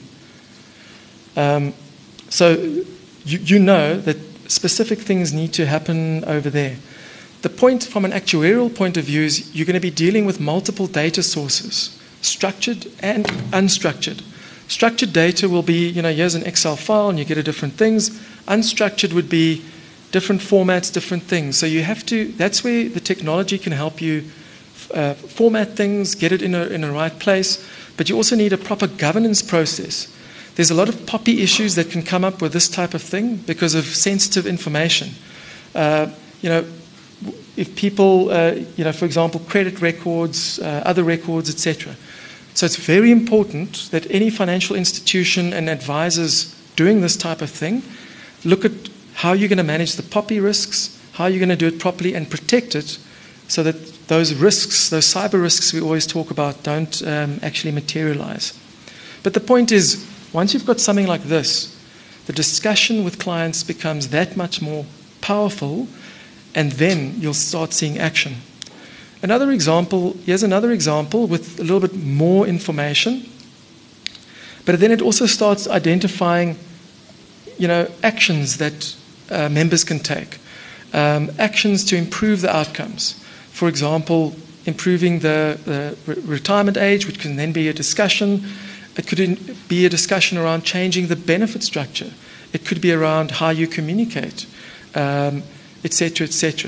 Um, so you, you know that specific things need to happen over there. The point from an actuarial point of view is you're going to be dealing with multiple data sources, structured and unstructured. Structured data will be, you know, here's an Excel file and you get a different things. Unstructured would be different formats, different things. So you have to, that's where the technology can help you uh, format things, get it in a, in a right place, but you also need a proper governance process. There's a lot of poppy issues that can come up with this type of thing because of sensitive information. Uh, you know, if people, uh, you know, for example, credit records, uh, other records, et cetera. So it's very important that any financial institution and advisors doing this type of thing look at how you're going to manage the poppy risks, how you're going to do it properly and protect it so that those risks, those cyber risks we always talk about, don't um, actually materialize. But the point is, once you've got something like this, the discussion with clients becomes that much more powerful, and then you'll start seeing action. Another example, here's another example with a little bit more information, but then it also starts identifying, you know, actions that uh, members can take, um, actions to improve the outcomes. For example, improving the, the re- retirement age, which can then be a discussion. It could in, be a discussion around changing the benefit structure. It could be around how you communicate, um, et cetera, et cetera.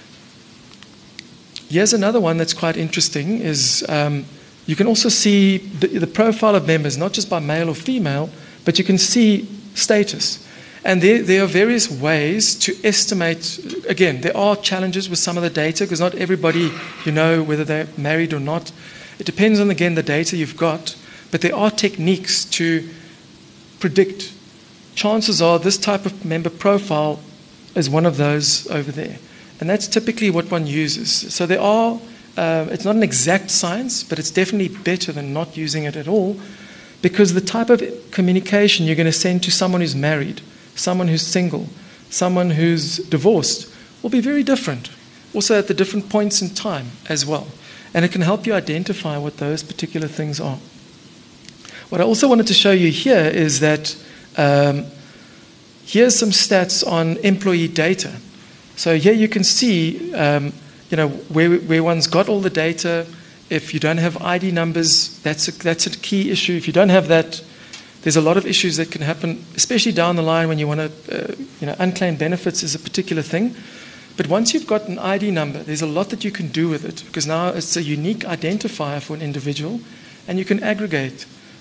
Here's another one that's quite interesting, is um, you can also see the, the profile of members, not just by male or female, but you can see status. And there, there are various ways to estimate. Again, there are challenges with some of the data because not everybody, you know, whether they're married or not. It depends on, again, the data you've got. But there are techniques to predict. Chances are this type of member profile is one of those over there. And that's typically what one uses. So there are, uh, it's not an exact science, but it's definitely better than not using it at all, because the type of communication you're going to send to someone who's married, someone who's single, someone who's divorced will be very different, also at the different points in time as well. And it can help you identify what those particular things are. What I also wanted to show you here is that um, here's some stats on employee data. So here you can see, um, you know, where, where one's got all the data. If you don't have I D numbers, that's a, that's a key issue. If you don't have that, there's a lot of issues that can happen, especially down the line when you want to, uh, you know, unclaimed benefits is a particular thing. But once you've got an I D number, there's a lot that you can do with it, because now it's a unique identifier for an individual, and you can aggregate.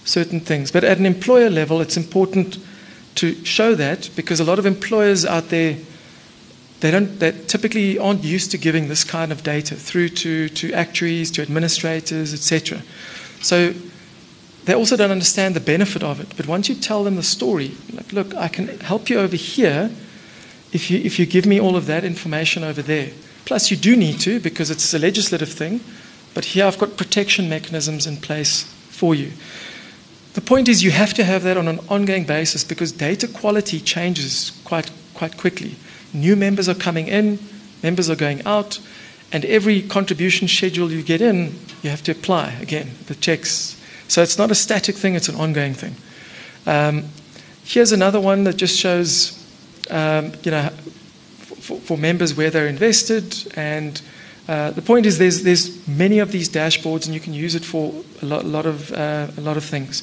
certain things. But at an employer level, it's important to show that, because a lot of employers out there, they don't, they typically aren't used to giving this kind of data through to, to actuaries, to administrators, et cetera. So they also don't understand the benefit of it. But once you tell them the story, like, look, I can help you over here if you, if you give me all of that information over there. Plus, you do need to, because it's a legislative thing. But here I've got protection mechanisms in place for you. The point is, you have to have that on an ongoing basis, because data quality changes quite, quite quickly. New members are coming in, members are going out, and every contribution schedule you get in, you have to apply again, the checks. So it's not a static thing, it's an ongoing thing. Um, here's another one that just shows, um, you know, for, for members where they're invested. And uh, the point is, there's there's many of these dashboards, and you can use it for a lot, a lot of uh, a lot of things.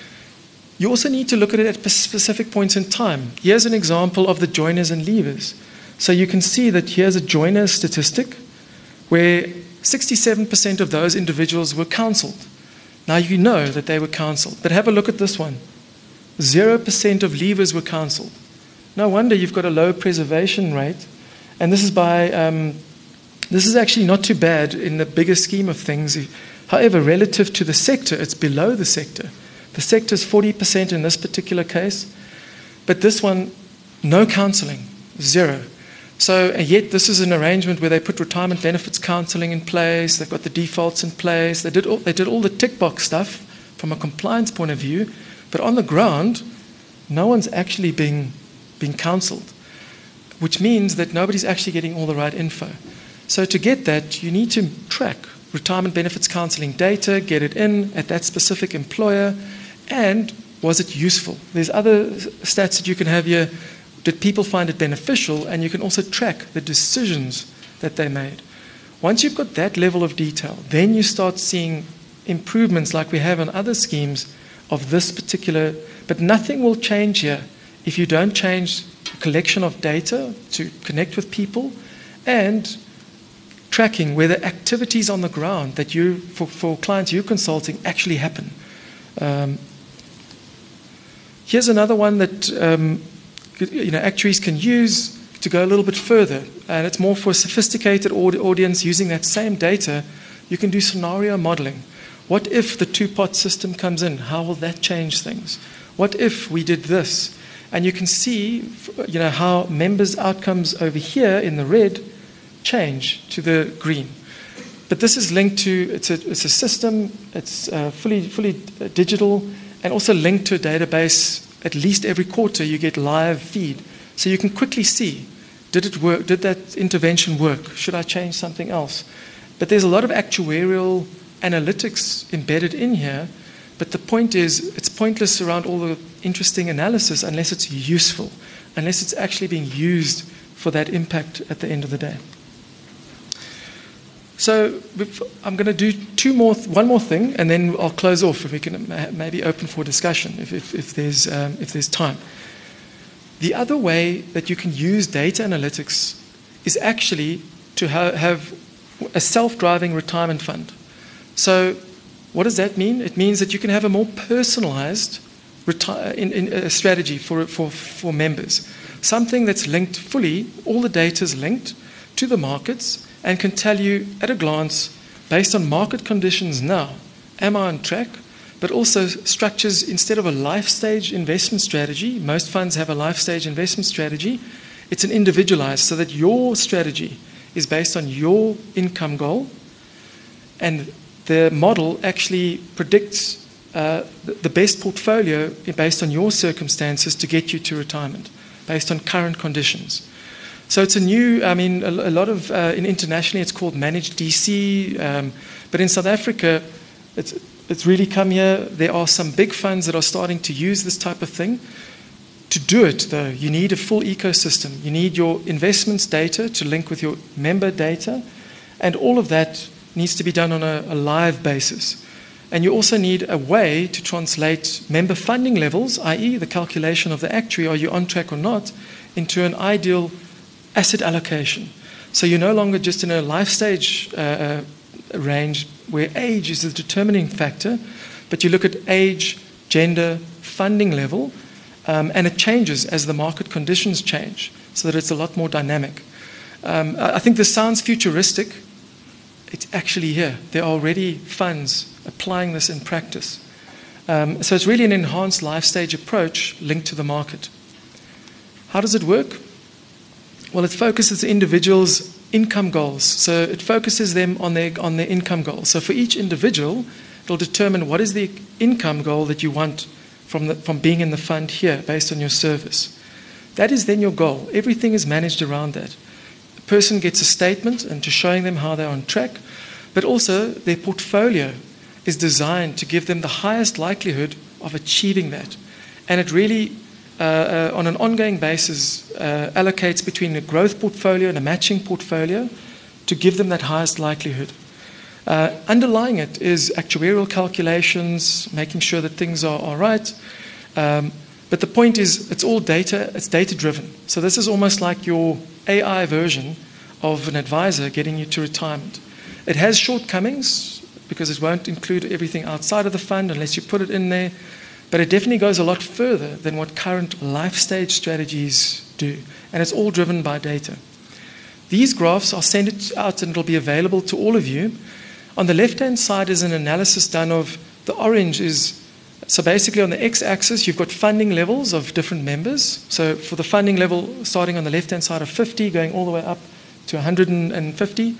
You also need to look at it at specific points in time. Here's an example of the joiners and leavers. So you can see that here's a joiner statistic where sixty-seven percent of those individuals were counselled. Now you know that they were counselled. But have a look at this one. zero percent of leavers were counselled. No wonder you've got a low preservation rate. And this is by, um, this is actually not too bad in the bigger scheme of things. However, relative to the sector, it's below the sector. The sector is forty percent in this particular case. But this one, no counselling, zero. So, and yet this is an arrangement where they put retirement benefits counselling in place, they've got the defaults in place, they did all, they did all the tick box stuff from a compliance point of view, but on the ground, no one's actually being, being counselled, which means that nobody's actually getting all the right info. So to get that, you need to track retirement benefits counselling data, get it in at that specific employer, and was it useful? There's other stats that you can have here. Did people find it beneficial? And you can also track the decisions that they made. Once you've got that level of detail, then you start seeing improvements like we have on other schemes of this particular, but nothing will change here if you don't change the collection of data to connect with people and tracking whether activities on the ground that you, for, for clients you're consulting, actually happen. Um, here's another one that um, you know, actuaries can use to go a little bit further, and it's more for a sophisticated audience. Using that same data, you can do scenario modeling. What if the two-pot system comes in? How will that change things? What if we did this? And you can see, you know, how members' outcomes over here in the red change to the green. But this is linked to, it's a, it's a system, it's uh, fully, fully digital, and also linked to a database. At least every quarter you get live feed. So you can quickly see, did it work? Did that intervention work? Should I change something else? But there's a lot of actuarial analytics embedded in here. But the point is, it's pointless around all the interesting analysis unless it's useful, unless it's actually being used for that impact at the end of the day. So I'm going to do two more, one more thing, and then I'll close off, and we can maybe open for discussion if, if, if, there's, um, if there's time. The other way that you can use data analytics is actually to ha have a self-driving retirement fund. So what does that mean? It means that you can have a more personalized in, in, uh, strategy for, for, for members. Something that's linked fully, all the data is linked to the markets, and can tell you at a glance, based on market conditions now, am I on track? But also structures, instead of a life stage investment strategy, most funds have a life stage investment strategy, it's an individualized, so that your strategy is based on your income goal, and the model actually predicts uh, the, the best portfolio based on your circumstances to get you to retirement, based on current conditions. So it's a new, I mean, a, a lot of, uh, in internationally it's called managed D C, um, but in South Africa, it's, it's really come here. There are some big funds that are starting to use this type of thing. To do it, though, you need a full ecosystem. You need your investments data to link with your member data, and all of that needs to be done on a, a live basis. And you also need a way to translate member funding levels, that is the calculation of the actuary, are you on track or not, into an ideal asset allocation. So you're no longer just in a life stage uh, uh, range where age is the determining factor, but you look at age gender, funding level, um, and it changes as the market conditions change, so that it's a lot more dynamic. Um, I think this sounds futuristic. It's actually here. There are already funds applying this in practice. Um, so it's really an enhanced life stage approach linked to the market. How does it work? Well, it focuses individuals' income goals. So it focuses them on their, on their income goals. So for each individual, it'll determine what is the income goal that you want from, the, from being in the fund here based on your service. That is then your goal. Everything is managed around that. The person gets a statement and to showing them how they're on track, but also their portfolio is designed to give them the highest likelihood of achieving that. And it really, uh, uh, on an ongoing basis, uh, allocates between a growth portfolio and a matching portfolio to give them that highest likelihood. Uh, underlying it is actuarial calculations, making sure that things are all right. Um, but the point is, it's all data, it's data-driven. So this is almost like your A I version of an advisor getting you to retirement. It has shortcomings, because it won't include everything outside of the fund unless you put it in there. But it definitely goes a lot further than what current life stage strategies do. And it's all driven by data. These graphs, I'll send it out and it'll be available to all of you. On the left-hand side is an analysis done of the orange is, so basically on the x-axis, you've got funding levels of different members. So for the funding level, starting on the left-hand side of fifty, going all the way up to one hundred fifty.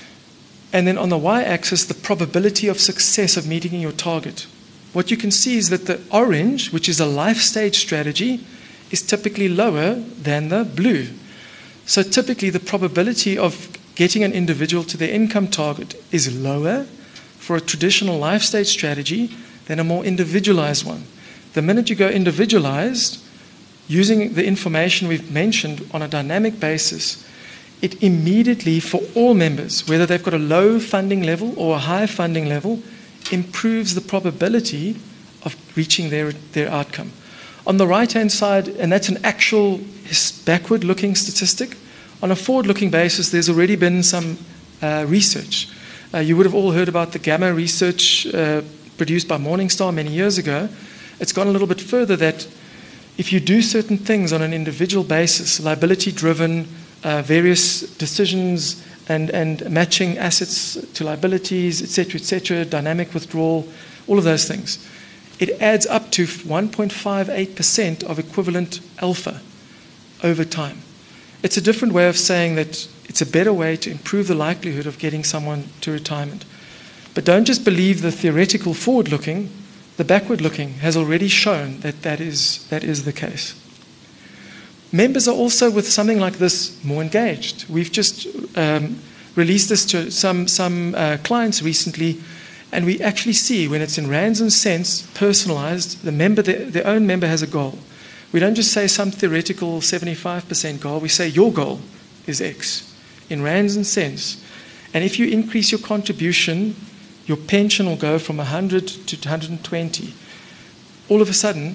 And then on the y-axis, the probability of success of meeting your target. What you can see is that the orange, which is a life stage strategy, is typically lower than the blue. So typically the probability of getting an individual to their income target is lower for a traditional life stage strategy than a more individualized one. The minute you go individualized, using the information we've mentioned on a dynamic basis, it immediately, for all members, whether they've got a low funding level or a high funding level, improves the probability of reaching their, their outcome. On the right-hand side, and that's an actual backward-looking statistic, on a forward-looking basis, there's already been some uh, research. Uh, you would have all heard about the Gamma research uh, produced by Morningstar many years ago. It's gone a little bit further that if you do certain things on an individual basis, liability-driven, Uh, various decisions and, and matching assets to liabilities, et cetera, et cetera, dynamic withdrawal, all of those things. It adds up to one point five eight percent of equivalent alpha over time. It's a different way of saying that it's a better way to improve the likelihood of getting someone to retirement. But don't just believe the theoretical forward-looking. The backward-looking has already shown that that is, that is the case. Members are also, with something like this, more engaged. We've just um, released this to some, some uh, clients recently, and we actually see when it's in rands and cents, personalized, the member, the, their own member has a goal. We don't just say some theoretical seventy-five percent goal, we say your goal is X, in rands and cents. And if you increase your contribution, your pension will go from one hundred to one hundred twenty. All of a sudden,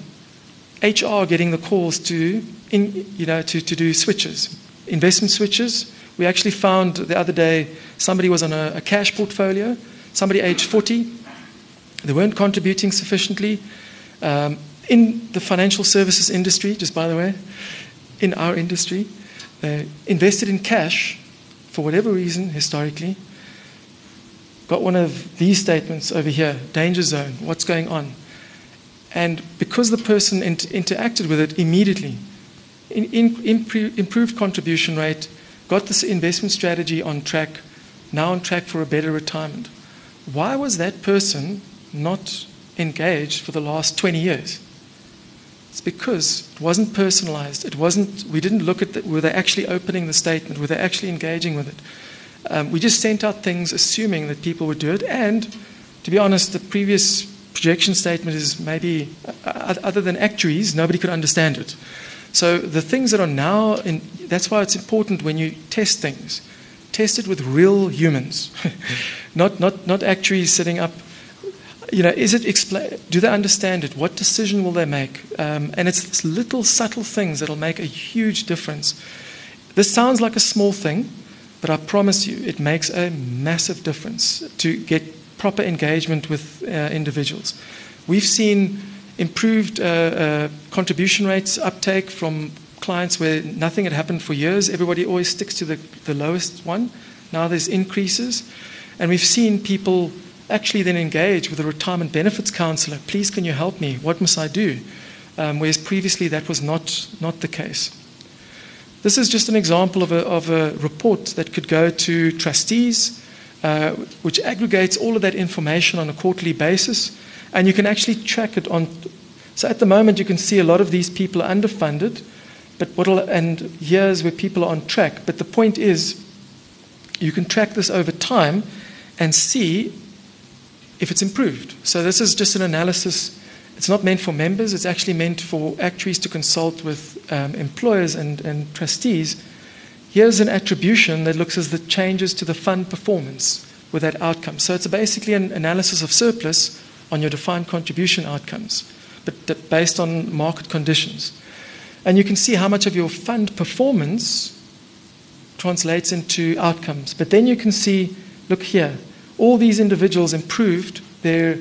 H R getting the calls to, in, you know, to, to do switches, investment switches. We actually found the other day somebody was on a, a cash portfolio, somebody aged forty, they weren't contributing sufficiently. Um, in the financial services industry, just by the way, in our industry, they invested in cash for whatever reason historically, got one of these statements over here, danger zone, what's going on? And because the person int- interacted with it immediately, in, in, impro- improved contribution rate, got this investment strategy on track, now on track for a better retirement. Why was that person not engaged for the last twenty years? It's because it wasn't personalized. It wasn't, we didn't look at the, were they actually opening the statement, were they actually engaging with it? Um, we just sent out things assuming that people would do it. And to be honest, the previous projection statement is maybe, uh, other than actuaries, nobody could understand it. So the things that are now, in, that's why it's important when you test things, test it with real humans, not, not, not actuaries sitting up. You know, is it expla- do they understand it? What decision will they make? Um, and it's little subtle things that'll make a huge difference. This sounds like a small thing, but I promise you, it makes a massive difference to get proper engagement with uh, individuals. We've seen improved uh, uh, contribution rates uptake from clients where nothing had happened for years. Everybody always sticks to the, the lowest one. Now there's increases. And we've seen people actually then engage with a retirement benefits counselor. Please, can you help me? What must I do? Um, whereas previously that was not, not the case. This is just an example of a, of a report that could go to trustees, uh, which aggregates all of that information on a quarterly basis. And you can actually track it on. So at the moment, you can see a lot of these people are underfunded, but what'll, and here's where people are on track. But the point is, you can track this over time and see if it's improved. So this is just an analysis. It's not meant for members. It's actually meant for actuaries to consult with um, employers and, and trustees. Here's an attribution that looks at the changes to the fund performance with that outcome. So it's basically an analysis of surplus on your defined contribution outcomes, but based on market conditions. And you can see how much of your fund performance translates into outcomes. But then you can see, look here, all these individuals improved their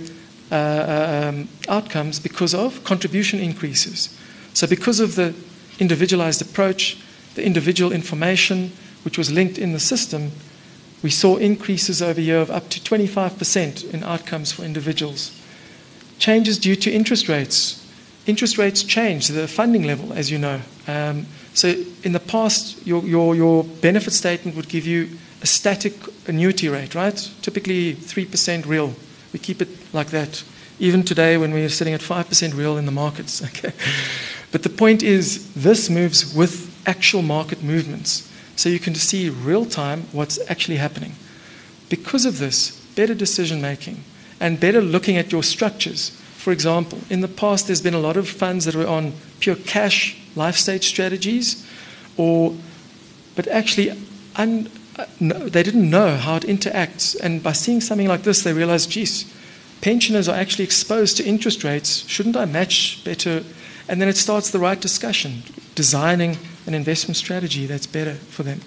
uh, um, outcomes because of contribution increases. So because of the individualized approach, the individual information which was linked in the system, we saw increases over a year of up to twenty-five percent in outcomes for individuals. Changes due to interest rates. Interest rates change the funding level, as you know. Um, so in the past, your, your, your benefit statement would give you a static annuity rate, right? Typically three percent real. We keep it like that. Even today when we're sitting at five percent real in the markets. Okay. But the point is, this moves with actual market movements. So you can see real time what's actually happening. Because of this, better decision making and better looking at your structures. For example, in the past there's been a lot of funds that were on pure cash life stage strategies, or, but actually un, no, they didn't know how it interacts. And by seeing something like this, they realized, geez, pensioners are actually exposed to interest rates. Shouldn't I match better? And then it starts the right discussion, designing an investment strategy that's better for them.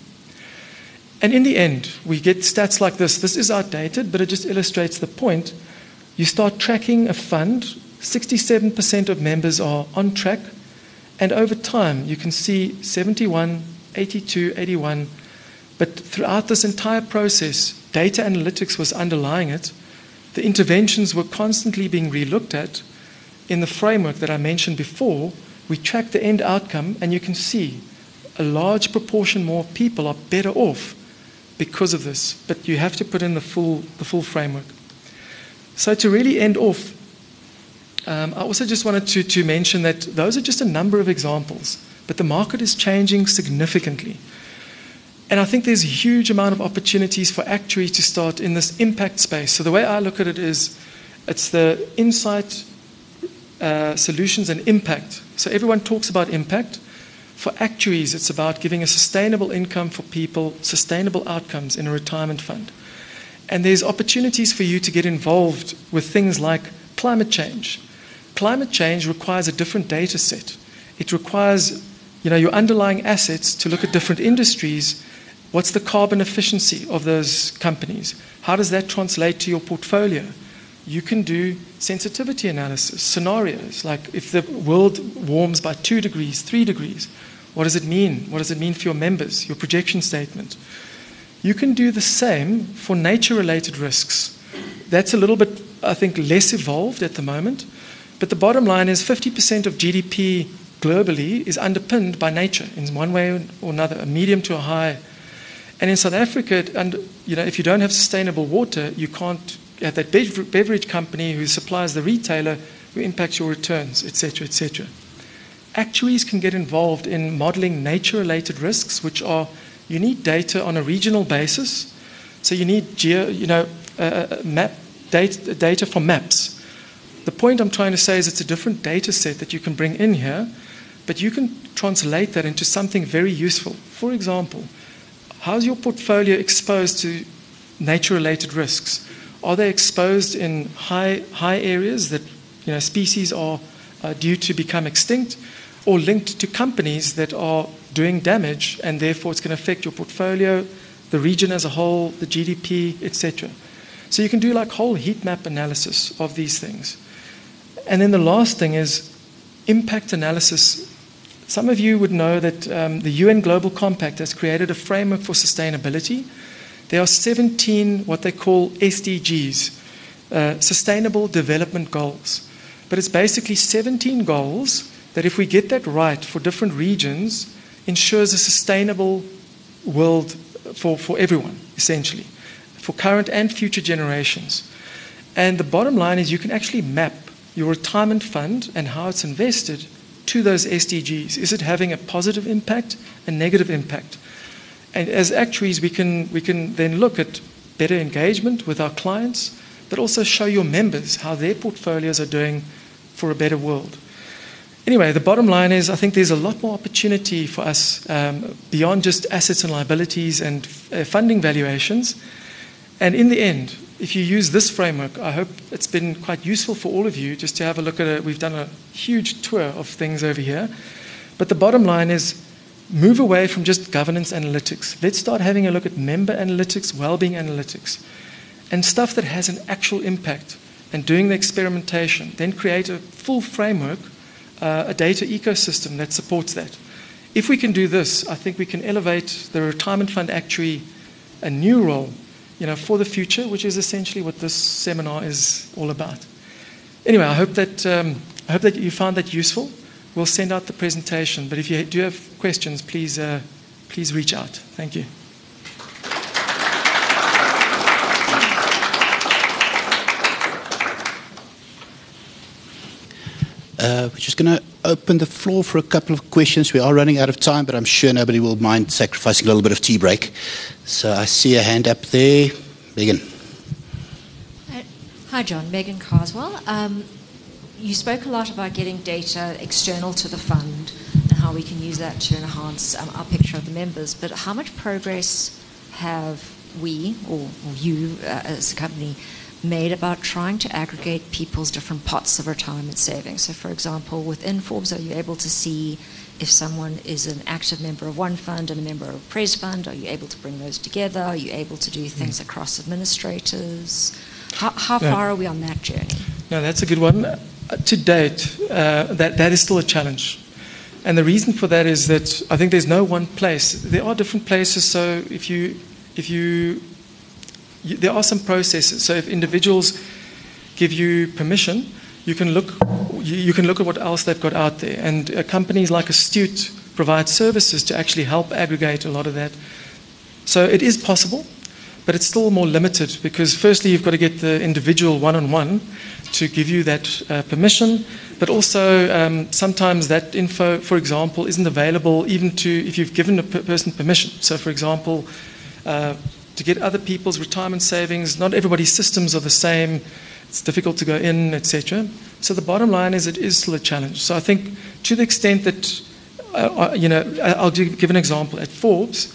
And in the end, we get stats like this. This is outdated, but it just illustrates the point. You start tracking a fund, sixty-seven percent of members are on track, and over time you can see seventy-one, eighty-two, eighty-one, but throughout this entire process, data analytics was underlying it. The interventions were constantly being relooked at. In the framework that I mentioned before, we track the end outcome, and you can see a large proportion more people are better off because of this, but you have to put in the full, the full framework. So to really end off, um, I also just wanted to, to mention that those are just a number of examples, but the market is changing significantly. And I think there's a huge amount of opportunities for actuaries to start in this impact space. So the way I look at it is, it's the insight, uh, solutions, and impact. So everyone talks about impact. For actuaries, it's about giving a sustainable income for people, sustainable outcomes in a retirement fund. And there's opportunities for you to get involved with things like climate change. Climate change requires a different data set. It requires, you know, your underlying assets to look at different industries. What's the carbon efficiency of those companies? How does that translate to your portfolio? You can do sensitivity analysis, scenarios, like if the world warms by two degrees, three degrees, what does it mean? What does it mean for your members, your projection statement? You can do the same for nature-related risks. That's a little bit, I think, less evolved at the moment, but the bottom line is fifty percent of G D P globally is underpinned by nature in one way or another, a medium to a high. And in South Africa, and you know, if you don't have sustainable water, you can't have that beverage company who supplies the retailer who impacts your returns, et cetera, et cetera. Actuaries can get involved in modeling nature-related risks, which are, you need data on a regional basis. So you need geo, you know, uh, map data, data from maps. The point I'm trying to say is it's a different data set that you can bring in here, but you can translate that into something very useful. For example, how's your portfolio exposed to nature-related risks? Are they exposed in high high areas that, you know, species are uh, due to become extinct, or linked to companies that are doing damage, and therefore it's going to affect your portfolio, the region as a whole, the G D P, et cetera. So you can do like whole heat map analysis of these things. And then the last thing is impact analysis. Some of you would know that um, the U N Global Compact has created a framework for sustainability. There are seventeen what they call S D Gs, uh, Sustainable Development Goals. But it's basically seventeen goals that if we get that right for different regions, ensures a sustainable world for, for everyone, essentially, for current and future generations. And the bottom line is you can actually map your retirement fund and how it's invested to those S D Gs. Is it having a positive impact, a negative impact? And as actuaries, we can, we can then look at better engagement with our clients, but also show your members how their portfolios are doing for a better world. Anyway, the bottom line is I think there's a lot more opportunity for us um, beyond just assets and liabilities and uh, funding valuations. And in the end, if you use this framework, I hope it's been quite useful for all of you just to have a look at it. We've done a huge tour of things over here. But the bottom line is move away from just governance analytics. Let's start having a look at member analytics, well-being analytics, and stuff that has an actual impact, and doing the experimentation. Then create a full framework, uh, a data ecosystem that supports that. If we can do this, I think we can elevate the retirement fund actuary a new role, you know, for the future, which is essentially what this seminar is all about. Anyway, I hope that um, I hope that you found that useful. We'll send out the presentation, but if you do have questions, please uh, please reach out. Thank you. Uh, we're just going to open the floor for a couple of questions. We are running out of time, but I'm sure nobody will mind sacrificing a little bit of tea break. So I see a hand up there. Megan. Hi, John. Megan Carswell. Um, you spoke a lot about getting data external to the fund and how we can use that to enhance um, our picture of the members. But how much progress have we, or, or you uh, as a company, made about trying to aggregate people's different pots of retirement savings? So, for example, within Forbes, are you able to see if someone is an active member of one fund and a member of a Pres fund? Are you able to bring those together? Are you able to do things across administrators? How, how Yeah. far are we on that journey? No, that's a good one. Uh, to date, uh, that, that is still a challenge. And the reason for that is that I think there's no one place. There are different places, so if you, if you, you there are some processes. So if individuals give you permission, you can look, you, you can look at what else they've got out there. And uh, companies like Astute provide services to actually help aggregate a lot of that. So it is possible, but it's still more limited because firstly you've got to get the individual one-on-one to give you that uh, permission, but also um, sometimes that info, for example, isn't available even to if you've given a per person permission. So for example, uh, to get other people's retirement savings, not everybody's systems are the same. It's difficult to go in, et cetera. So the bottom line is it is still a challenge. So I think to the extent that, uh, you know, I'll give an example. At Forbes,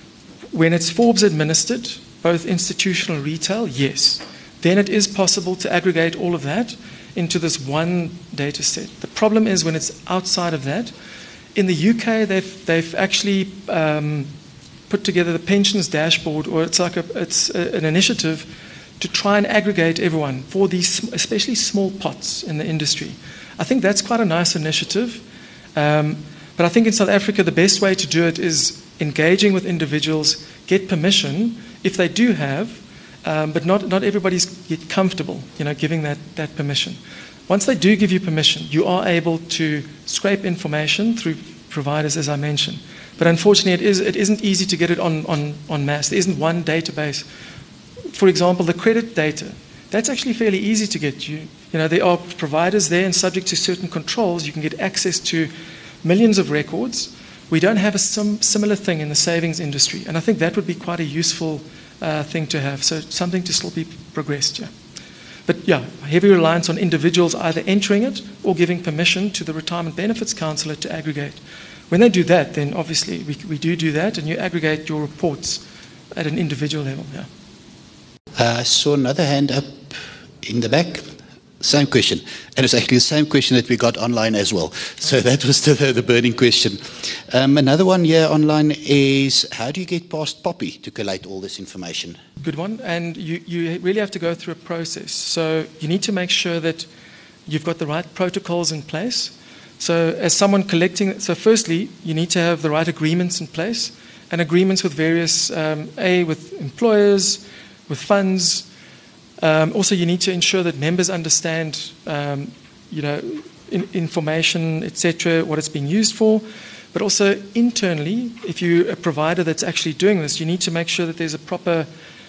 when it's Forbes administered, both institutional and retail, yes. Then it is possible to aggregate all of that into this one data set. The problem is when it's outside of that. In the U K, they've, they've actually um, put together the pensions dashboard, or it's like a, it's a, an initiative to try and aggregate everyone for these, especially small pots in the industry. I think that's quite a nice initiative. Um, but I think in South Africa, the best way to do it is engaging with individuals, get permission, if they do have, um, but not, not everybody's yet comfortable, you know, giving that, that permission. Once they do give you permission, you are able to scrape information through providers, as I mentioned. But unfortunately, it, is, it isn't easy to get it on, on, on mass. There isn't one database. For example, the credit data, that's actually fairly easy to get. You, you know, there are providers there, and subject to certain controls, you can get access to millions of records. We don't have a sim similar thing in the savings industry, and I think that would be quite a useful uh, thing to have. So something to still be progressed, yeah. But yeah, heavy reliance on individuals either entering it or giving permission to the Retirement Benefits Councillor to aggregate. When they do that, then obviously we, we do do that, and you aggregate your reports at an individual level, yeah. Uh, I saw another hand up in the back. Same question. And it's actually the same question that we got online as well. So that was the, the burning question. Um, another one here online is, how do you get past Poppy to collate all this information? Good one. And you, you really have to go through a process. So you need to make sure that you've got the right protocols in place. So as someone collecting, so firstly, you need to have the right agreements in place, and agreements with various, um, A, with employers, with funds. Um, also, you need to ensure that members understand, um, you know, in, information, et cetera, what it's being used for. But also internally, if you're a provider that's actually doing this, you need to make sure that there's a proper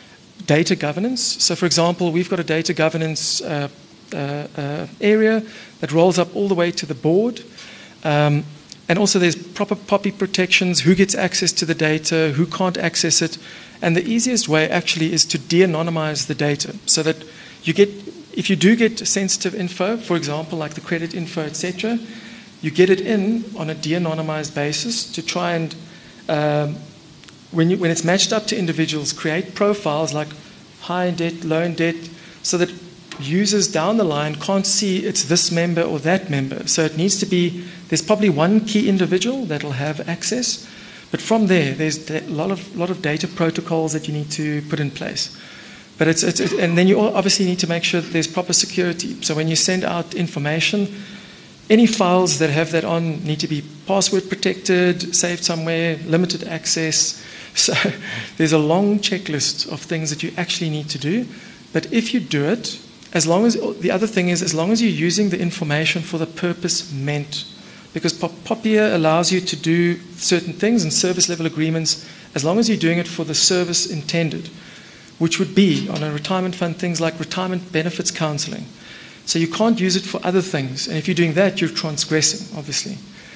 data governance. So, for example, we've got a data governance uh, uh, uh, area that rolls up all the way to the board. Um, and also there's proper P O P I protections, who gets access to the data, who can't access it. And the easiest way actually is to de-anonymize the data so that you get, if you do get sensitive info, for example, like the credit info, et cetera, you get it in on a de-anonymized basis to try and, um, when, you, when it's matched up to individuals, create profiles like high in debt, low in debt, so that users down the line can't see it's this member or that member. So it needs to be, there's probably one key individual that will have access, but from there, there's a lot of, lot of data protocols that you need to put in place. But it's, it's, it, and then you obviously need to make sure that there's proper security. So when you send out information, any files that have that on need to be password protected, saved somewhere, limited access. So there's a long checklist of things that you actually need to do. But if you do it, as long as, the other thing is, as long as you're using the information for the purpose meant, because POPIA allows you to do certain things and service level agreements, as long as you're doing it for the service intended, which would be on a retirement fund, things like retirement benefits counseling. So you can't use it for other things. And if you're doing that, you're transgressing, obviously.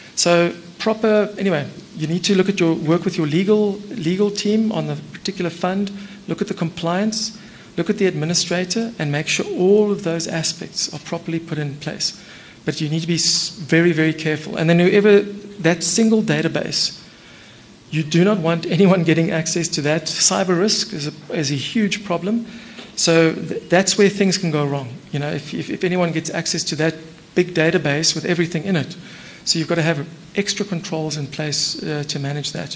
So proper, anyway, you need to look at your, work with your legal, legal team on the particular fund, look at the compliance, look at the administrator, and make sure all of those aspects are properly put in place. But you need to be very, very careful. And then whoever, that single database, you do not want anyone getting access to that. Cyber risk is a, is a huge problem. So th- that's where things can go wrong. You know, if, if, if anyone gets access to that big database with everything in it. So you've got to have extra controls in place uh, to manage that.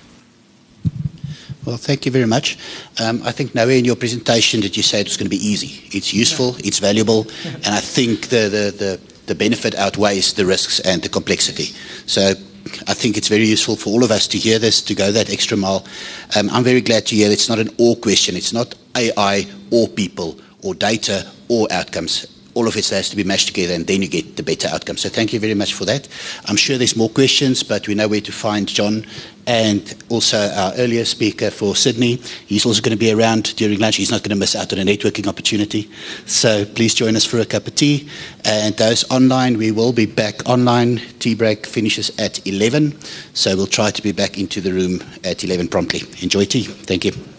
Well, thank you very much. Um, I think nowhere in your presentation did you say it was going to be easy. It's useful, it's valuable, and I think the, the, the, the benefit outweighs the risks and the complexity. So I think it's very useful for all of us to hear this, to go that extra mile. Um, I'm very glad to hear it's not an or question. It's not A I or people or data or outcomes. All of it has to be mashed together, and then you get the better outcome. So thank you very much for that. I'm sure there's more questions, but we know where to find John, and also our earlier speaker for Sydney. He's also going to be around during lunch. He's not going to miss out on a networking opportunity. So please join us for a cup of tea. And those online, we will be back online. Tea break finishes at eleven. So we'll try to be back into the room at eleven promptly. Enjoy tea. Thank you.